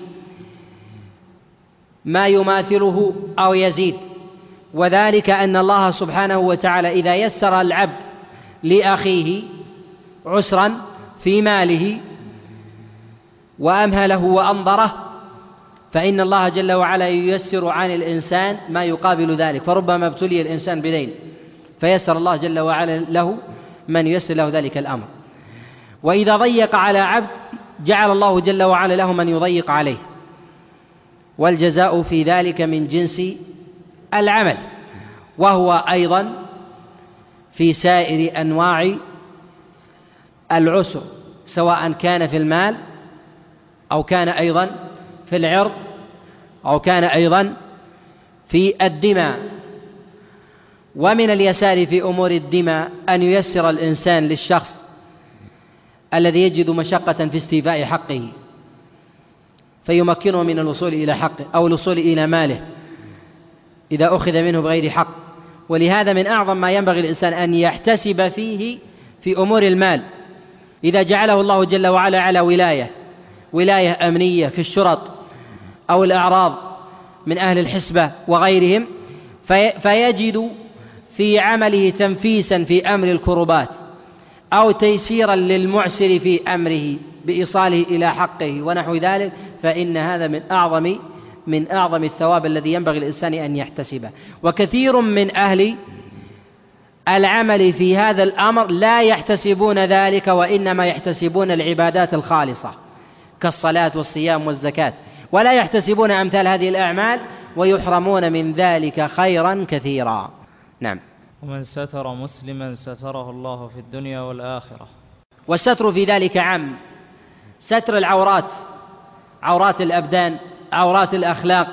ما يماثله أو يزيد، وذلك أن الله سبحانه وتعالى إذا يسر العبد لأخيه عسرا في ماله وأمهله وأنظره، فإن الله جل وعلا ييسر عن الإنسان ما يقابل ذلك، فربما ابتلي الإنسان بدين فيسر الله جل وعلا له من ييسر له ذلك الأمر. وإذا ضيق على عبد جعل الله جل وعلا له من يضيق عليه، والجزاء في ذلك من جنس العمل، وهو أيضا في سائر أنواع العسر، سواء كان في المال أو كان أيضا في العرض أو كان أيضا في الدماء. ومن اليسار في أمور الدماء أن ييسر الإنسان للشخص الذي يجد مشقة في استيفاء حقه فيمكنه من الوصول إلى حقه أو الوصول إلى ماله إذا أخذ منه بغير حق. ولهذا من أعظم ما ينبغي الإنسان أن يحتسب فيه في أمور المال، إذا جعله الله جل وعلا على ولاية أمنية كالشرط أو الأعراض من أهل الحسبة وغيرهم، فيجد في عمله تنفيسا في أمر الكربات أو تيسيرا للمعسر في أمره بإيصاله إلى حقه ونحو ذلك، فإن هذا من أعظم الثواب الذي ينبغي الإنسان أن يحتسبه. وكثير من أهل العمل في هذا الأمر لا يحتسبون ذلك، وإنما يحتسبون العبادات الخالصة كالصلاة والصيام والزكاة، ولا يحتسبون أمثال هذه الأعمال ويحرمون من ذلك خيرا كثيرا. نعم. ومن ستر مسلما ستره الله في الدنيا والآخرة. والستر في ذلك عام، ستر العورات، عورات الأبدان، عورات الأخلاق،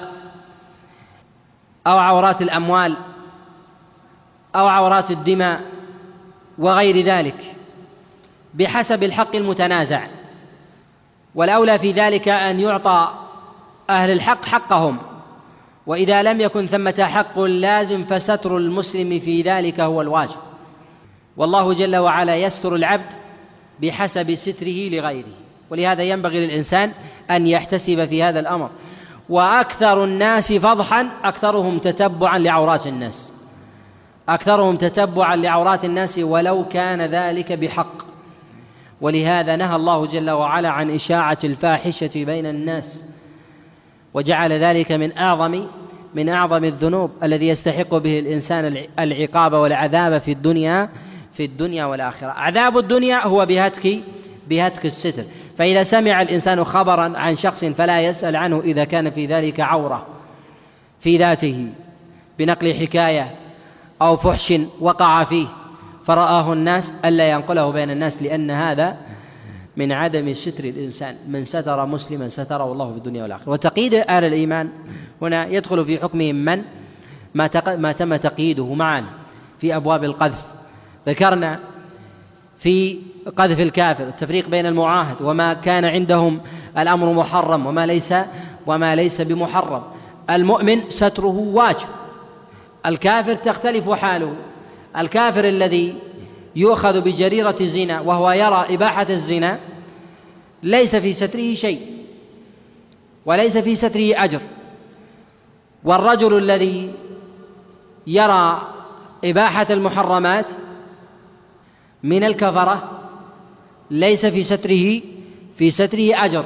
أو عورات الأموال، أو عورات الدماء وغير ذلك بحسب الحق المتنازع. والأولى في ذلك أن يعطى أهل الحق حقهم، وإذا لم يكن ثمة حق لازم فستر المسلم في ذلك هو الواجب. والله جل وعلا يستر العبد بحسب ستره لغيره، ولهذا ينبغي للإنسان أن يحتسب في هذا الأمر. وأكثر الناس فضحا أكثرهم تتبعا لعورات الناس، أكثرهم تتبعا لعورات الناس ولو كان ذلك بحق. ولهذا نهى الله جل وعلا عن إشاعة الفاحشة بين الناس، وجعل ذلك من أعظم الذنوب الذي يستحق به الإنسان العقاب والعذاب في الدنيا والآخرة. عذاب الدنيا هو بهتك الستر، فإذا سمع الإنسان خبرا عن شخص فلا يسأل عنه إذا كان في ذلك عورة في ذاته بنقل حكاية أو فحش وقع فيه فرآه الناس ألا ينقله بين الناس، لأن هذا من عدم ستر الإنسان. من ستر مسلما ستره الله في الدنيا والآخرة. وتقييد أهل الإيمان هنا يدخل في حكمهم ما تم تقييده معا في أبواب القذف. ذكرنا في قذف الكافر التفريق بين المعاهد وما كان عندهم الأمر محرم وما ليس بمحرم. المؤمن ستره واجب، الكافر تختلف حاله. الكافر الذي يؤخذ بجريرة الزنا وهو يرى إباحة الزنا ليس في ستره شيء وليس في ستره أجر، والرجل الذي يرى إباحة المحرمات من الكفرة ليس في ستره أجر،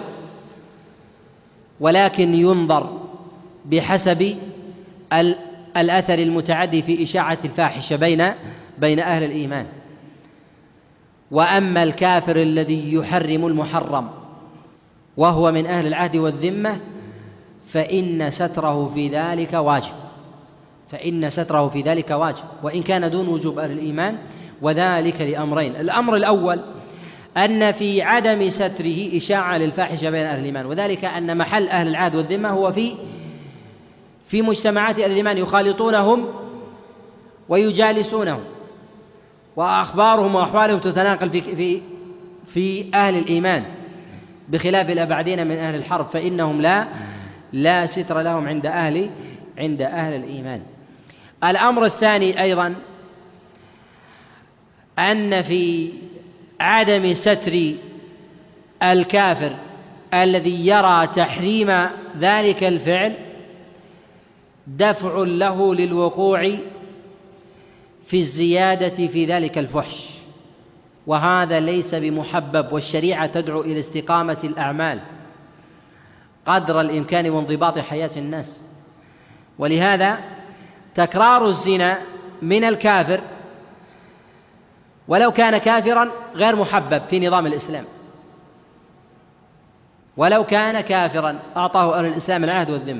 ولكن ينظر بحسب الأثر المتعدي في إشاعة الفاحشة بين أهل الإيمان. وأما الكافر الذي يحرم المحرم وهو من أهل العهد والذمة فإن ستره في ذلك واجب، وإن كان دون وجوب أهل الإيمان، وذلك لأمرين. الأمر الأول أن في عدم ستره إشاعة للفاحشة بين أهل الإيمان، وذلك أن محل أهل العهد والذمة هو في مجتمعات أهل الإيمان يخالطونهم ويجالسونهم، وأخبارهم وأحوالهم تتناقل في أهل الإيمان، بخلاف الأبعدين من أهل الحرب فإنهم لا ستر لهم عند أهل الإيمان. الأمر الثاني أيضا أن في عدم ستر الكافر الذي يرى تحريم ذلك الفعل دفع له للوقوع في الزيادة في ذلك الفحش، وهذا ليس بمحبب، والشريعة تدعو إلى استقامة الأعمال قدر الإمكان وانضباط حياة الناس. ولهذا تكرار الزنا من الكافر ولو كان كافرا غير محبب في نظام الإسلام، ولو كان كافرا أعطاه أهل الإسلام العهد والذمة.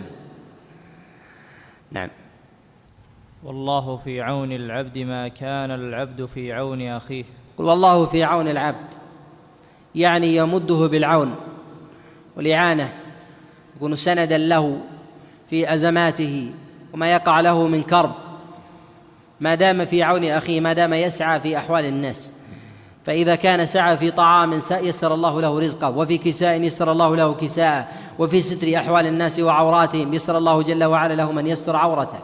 نعم. والله في عون العبد ما كان العبد في عون أخيه. قل والله في عون العبد، يعني يمده بالعون والإعانة، يكون سندا له في أزماته وما يقع له من كرب، ما دام في عون أخيه، ما دام يسعى في أحوال الناس. فإذا كان سعى في طعام يسر الله له رزقه، وفي كساء يسر الله له كساءه، وفي ستر أحوال الناس وعوراتهم يسر الله جل وعلا له من يستر عورته،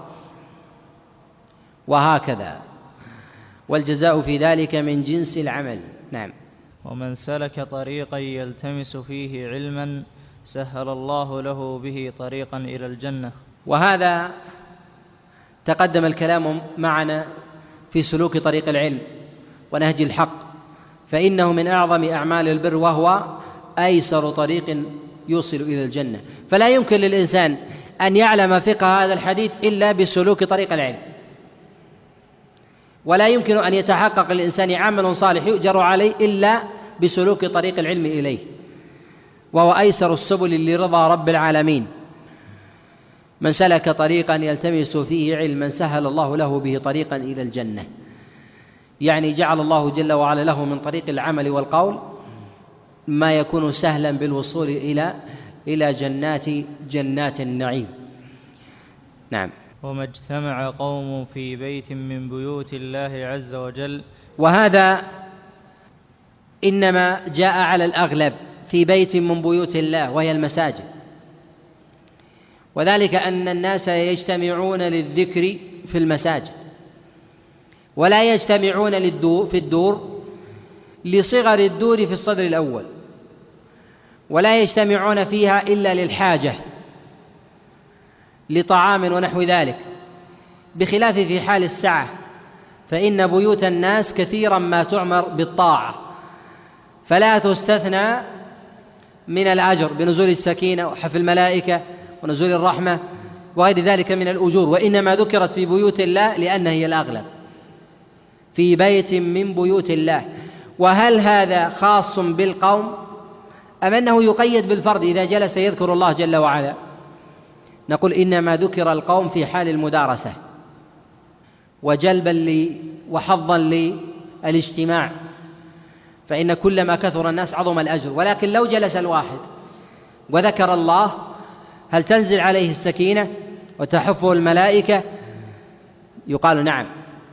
وهكذا، والجزاء في ذلك من جنس العمل. نعم. ومن سلك طريقا يلتمس فيه علما سهل الله له به طريقا إلى الجنة. وهذا تقدم الكلام معنا في سلوك طريق العلم ونهج الحق، فإنه من أعظم أعمال البر، وهو أيسر طريق يوصل إلى الجنة. فلا يمكن للإنسان أن يعلم فقه هذا الحديث إلا بسلوك طريق العلم، ولا يمكن أن يتحقق للإنسان عمل صالح يؤجر عليه إلا بسلوك طريق العلم إليه، وهو أيسر السبل لرضا رب العالمين. من سلك طريقا يلتمس فيه علما سهل الله له به طريقا إلى الجنة، يعني جعل الله جل وعلا له من طريق العمل والقول ما يكون سهلا بالوصول إلى جنات النعيم. نعم. وما اجتمع قوم في بيت من بيوت الله عز وجل، وهذا إنما جاء على الأغلب في بيت من بيوت الله وهي المساجد، وذلك أن الناس يجتمعون للذكر في المساجد، ولا يجتمعون في الدور لصغر الدور في الصدر الأول، ولا يجتمعون فيها إلا للحاجة لطعام ونحو ذلك، بخلاف في حال السعة، فإن بيوت الناس كثيرا ما تعمر بالطاعة، فلا تستثنى من الأجر بنزول السكينة وحف الملائكة ونزول الرحمة وغير ذلك من الأجور، وإنما ذكرت في بيوت الله لأنها هي الأغلب، في بيت من بيوت الله. وهل هذا خاص بالقوم أم أنه يقيد بالفرد إذا جلس يذكر الله جل وعلا؟ نقول إنما ذكر القوم في حال المدارسة وجلبا وحظا للاجتماع، فإن كلما كثر الناس عظم الأجر. ولكن لو جلس الواحد وذكر الله هل تنزل عليه السكينة وتحفه الملائكة؟ يقال نعم،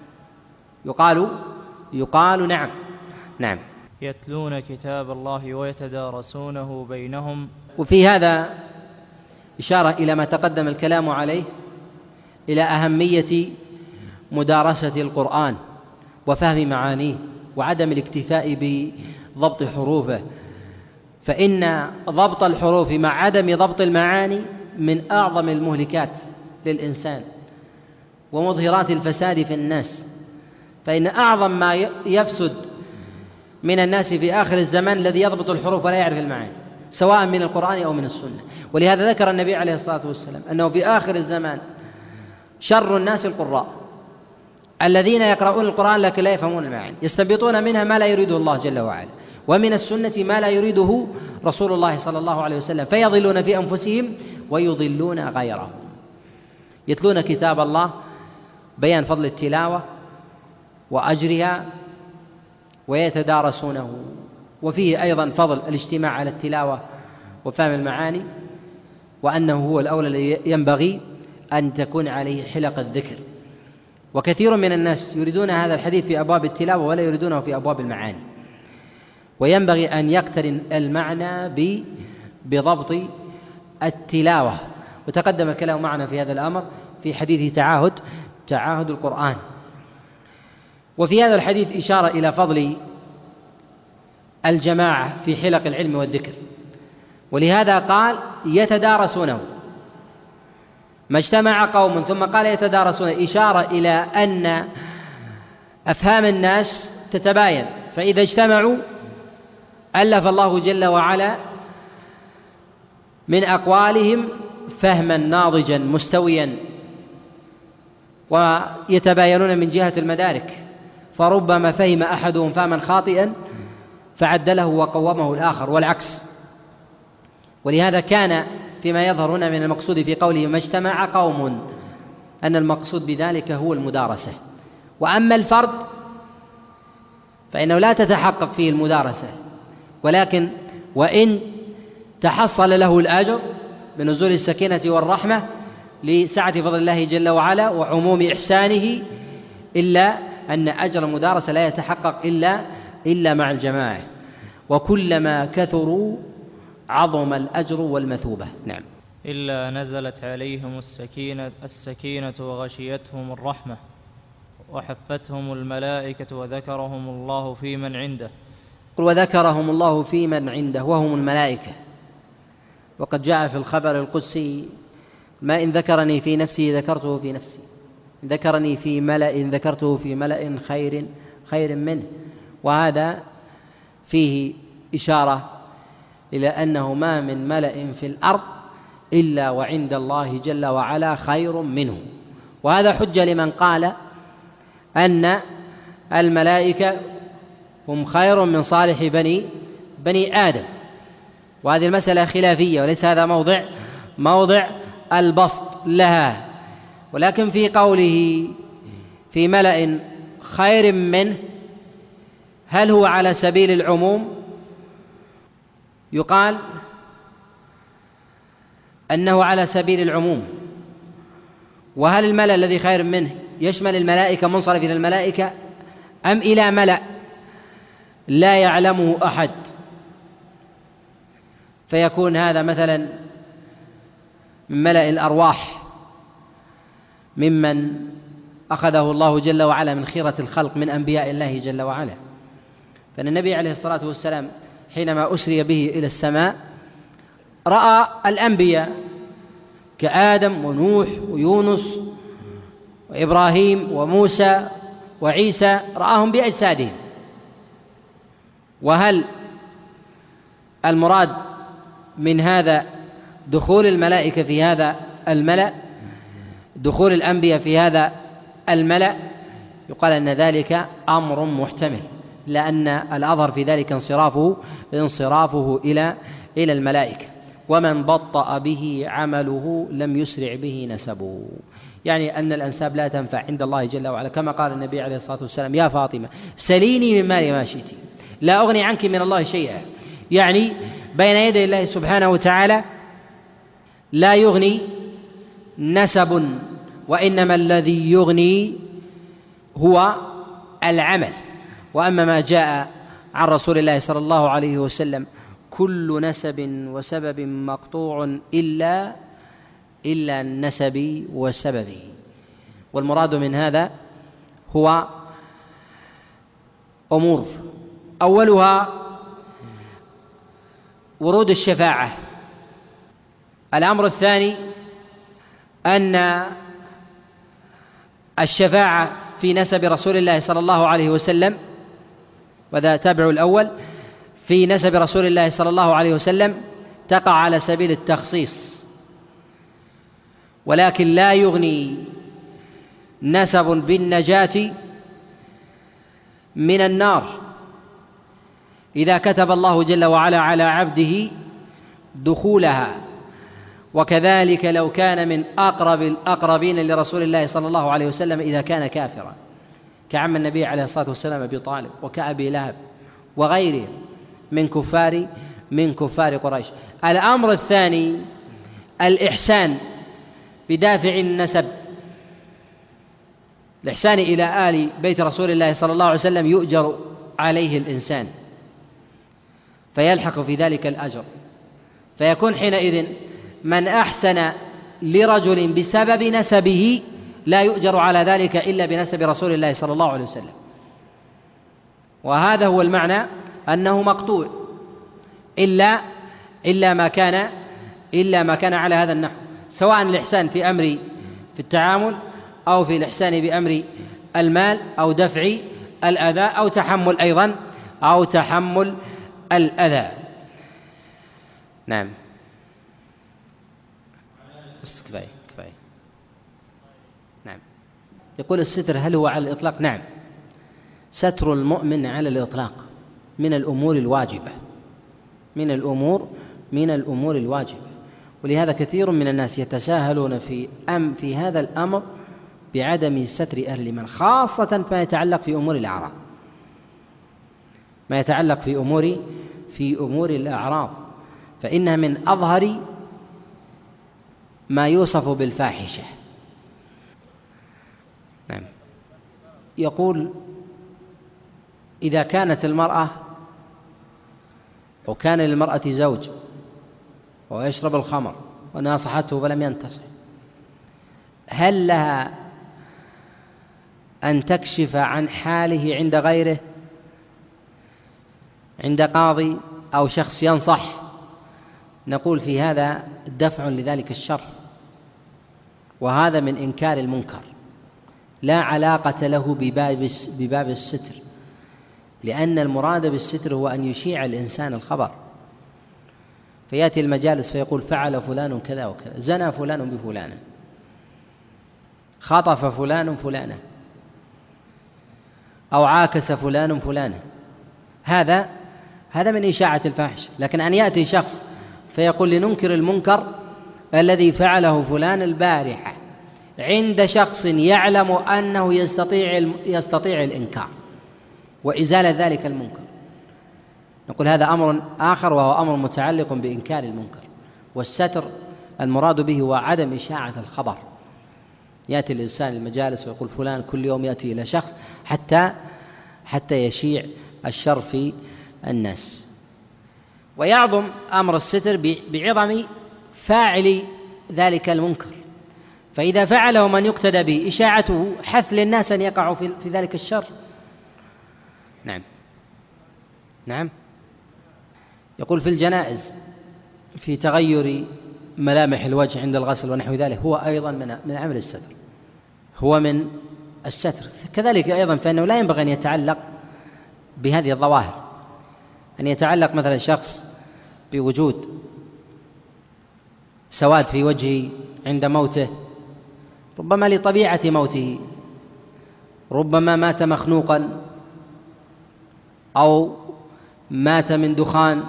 يقال نعم. نعم. يتلون كتاب الله ويتدارسونه بينهم. وفي هذا إشارة إلى ما تقدم الكلام عليه، إلى أهمية مدارسة القرآن وفهم معانيه وعدم الاكتفاء بضبط حروفه، فإن ضبط الحروف مع عدم ضبط المعاني من أعظم المهلكات للإنسان ومظهرات الفساد في الناس. فإن أعظم ما يفسد من الناس في آخر الزمان الذي يضبط الحروف ولا يعرف المعاني، سواء من القرآن أو من السنة. ولهذا ذكر النبي عليه الصلاة والسلام أنه في آخر الزمان شر الناس القراء، الذين يقرؤون القرآن لكن لا يفهمون المعاني، يستنبطون منها ما لا يريده الله جل وعلا، ومن السنة ما لا يريده رسول الله صلى الله عليه وسلم، فيضلون في أنفسهم ويضلون غيرهم. يتلون كتاب الله، بيان فضل التلاوة وأجرها، ويتدارسونه، وفيه أيضا فضل الاجتماع على التلاوة وفهم المعاني، وأنه هو الأولى الذي ينبغي أن تكون عليه حلق الذكر. وكثير من الناس يريدون هذا الحديث في أبواب التلاوة ولا يريدونه في أبواب المعاني، وينبغي أن يقترن المعنى بضبط التلاوة. وتقدم الكلام معنا في هذا الأمر في حديث تعاهد القرآن. وفي هذا الحديث إشارة إلى فضل الجماعة في حلق العلم والذكر، ولهذا قال يتدارسونه، ما اجتمع قوم ثم قال يتدارسون، إشارة إلى أن أفهام الناس تتباين فإذا اجتمعوا ألف الله جل وعلا من أقوالهم فهما ناضجا مستويا، ويتباينون من جهة المدارك، فربما فهم أحدهم فهما خاطئا فعدله وقومه الآخر والعكس. ولهذا كان فيما يظهر هنا من المقصود في قوله ما اجتمع قوم أن المقصود بذلك هو المدارسة. وأما الفرد فإنه لا تتحقق فيه المدارسة، ولكن وإن تحصل له الأجر بنزول السكينة والرحمة لسعة فضل الله جل وعلا وعموم إحسانه، إلا أن أجر المدارسة لا يتحقق إلا مع الجماعة، وكلما كثروا عظم الأجر والمثوبة. نعم. إلا نزلت عليهم السكينة وغشيتهم الرحمة وحفتهم الملائكة وذكرهم الله في من عنده. وذكرهم الله في من عنده وهم الملائكة. وقد جاء في الخبر القدسي ما إن ذكرني في نفسي ذكرته في نفسي، إن ذكرني في ملأ ذكرته في ملأ خير منه. وهذا فيه إشارة إلى أنه ما من ملأ في الأرض إلا وعند الله جل وعلا خير منه. وهذا حجة لمن قال أن الملائكة هم خير من صالح بني آدم، وهذه المسألة خلافية وليس هذا موضع البسط لها. ولكن في قوله في ملأ خير منه، هل هو على سبيل العموم؟ يقال أنه على سبيل العموم. وهل الملأ الذي خير منه يشمل الملائكة منصرف إلى الملائكة أم إلى ملأ لا يعلمه أحد؟ فيكون هذا مثلا من ملأ الأرواح ممن أخذه الله جل وعلا من خيرة الخلق من أنبياء الله جل وعلا. فإن النبي عليه الصلاة والسلام حينما أسري به إلى السماء رأى الأنبياء كآدم ونوح ويونس وإبراهيم وموسى وعيسى، رآهم بأجسادهم. وهل المراد من هذا دخول الملائكة في هذا الملأ، دخول الأنبياء في هذا الملأ؟ يقال أن ذلك أمر محتمل، لأن الأظهر في ذلك انصرافه إلى الملائكة. ومن بطأ به عمله لم يسرع به نسبه، يعني أن الأنساب لا تنفع عند الله جل وعلا، كما قال النبي عليه الصلاة والسلام يا فاطمة سليني من مالي ما شئت لا أغني عنك من الله شيئا. يعني بين يدي الله سبحانه وتعالى لا يغني نسب، وإنما الذي يغني هو العمل. وأما ما جاء عن رسول الله صلى الله عليه وسلم كل نسب وسبب مقطوع إلا النسب وسببه. والمراد من هذا هو أمور، أولها ورود الشفاعة. الأمر الثاني أن الشفاعة في نسب رسول الله صلى الله عليه وسلم، وذا تبع الأول، في نسب رسول الله صلى الله عليه وسلم تقع على سبيل التخصيص، ولكن لا يغني نسب بالنجاة من النار إذا كتب الله جل وعلا على عبده دخولها. وكذلك لو كان من أقرب الأقربين لرسول الله صلى الله عليه وسلم إذا كان كافرا، كعم النبي عليه الصلاة والسلام أبي طالب وكأبي لهب وغيره من كفار قريش. الأمر الثاني الإحسان بدافع النسب، الإحسان إلى آل بيت رسول الله صلى الله عليه وسلم يؤجر عليه الإنسان فيلحق في ذلك الأجر، فيكون حينئذ من أحسن لرجل بسبب نسبه لا يؤجر على ذلك إلا بنسب رسول الله صلى الله عليه وسلم. وهذا هو المعنى أنه مقطوع إلا ما كان على هذا النحو، سواء الإحسان في التعامل أو في الإحسان بأمر المال أو دفع الأذى أو تحمل أيضا أو تحمل الأذى. نعم. كفاية. نعم. يقول الستر هل هو على الإطلاق؟ نعم، ستر المؤمن على الإطلاق من الأمور الواجبة، من الأمور الواجبة. ولهذا كثير من الناس يتساهلون في هذا الأمر بعدم ستر أهل الإيمان، خاصة ما يتعلق في أمور الأعراض، في أمور الأعراض، فإنها من أظهر ما يوصف بالفاحشة. نعم. يقول إذا كانت المرأة أو كان للمرأة زوج ويشرب الخمر وناصحته فلم ينتصح، هل لها أن تكشف عن حاله عند غيره، عند قاضي أو شخص ينصح؟ نقول في هذا دفع لذلك الشر، وهذا من إنكار المنكر، لا علاقة له بباب الستر، لأن المراد بالستر هو أن يشيع الإنسان الخبر، فيأتي المجالس فيقول فعل فلان كذا وكذا، زنى فلان بفلانة، خطف فلان فلانة، أو عاكس فلان فلانة، هذا من إشاعة الفاحش. لكن أن يأتي شخص فيقول لننكر المنكر الذي فعله فلان البارحة عند شخص يعلم أنه يستطيع الإنكار وإزالة ذلك المنكر، نقول هذا أمر آخر، وهو أمر متعلق بإنكار المنكر. والستر المراد به هو عدم إشاعة الخبر. يأتي الإنسان المجالس ويقول فلان كل يوم يأتي إلى شخص حتى يشيع الشر في الناس. ويعظم أمر الستر بعظم فاعل ذلك المنكر، فإذا فعله من يقتدى به إشاعته حث للناس أن يقعوا في ذلك الشر. نعم. يقول في الجنائز في تغير ملامح الوجه عند الغسل ونحو ذلك، هو أيضا من عمل الستر، هو من الستر. كذلك أيضا فإنه لا ينبغي أن يتعلق بهذه الظواهر، أن يتعلق مثلا شخص بوجود سواد في وجهه عند موته، ربما لطبيعة موته، ربما مات مخنوقا أو مات من دخان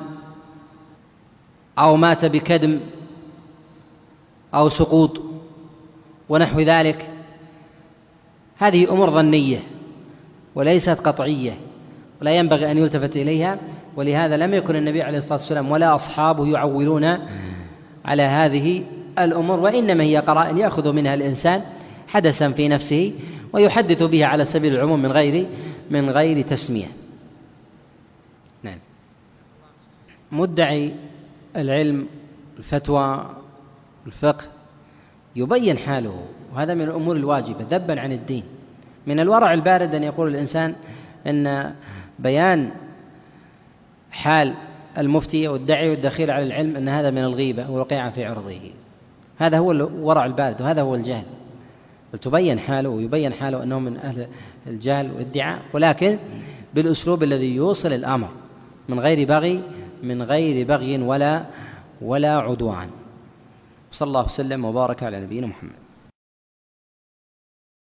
أو مات بكدم أو سقوط ونحو ذلك. هذه أمور ظنية وليست قطعية، ولا ينبغي أن يلتفت إليها، ولهذا لم يكن النبي عليه الصلاة والسلام ولا أصحابه يعولون على هذه الأمور، وإنما هي قرائن يأخذ منها الإنسان حدثا في نفسه ويحدث بها على سبيل العموم من غير تسمية. نعم. مدعي العلم، الفتوى، الفقه يبين حاله، وهذا من الأمور الواجبة ذبا عن الدين. من الورع البارد أن يقول الإنسان أن بيان حال المفتي والداعي والدخيل على العلم أن هذا من الغيبة والوقيعة في عرضه، هذا هو الورع البارد، وهذا هو الجهل. وتبين حاله ويبين حاله أنه من أهل الجهل والادعاء، ولكن بالأسلوب الذي يوصل الأمر من غير بغي ولا عدوان. صلى الله وسلم وبارك على نبينا محمد.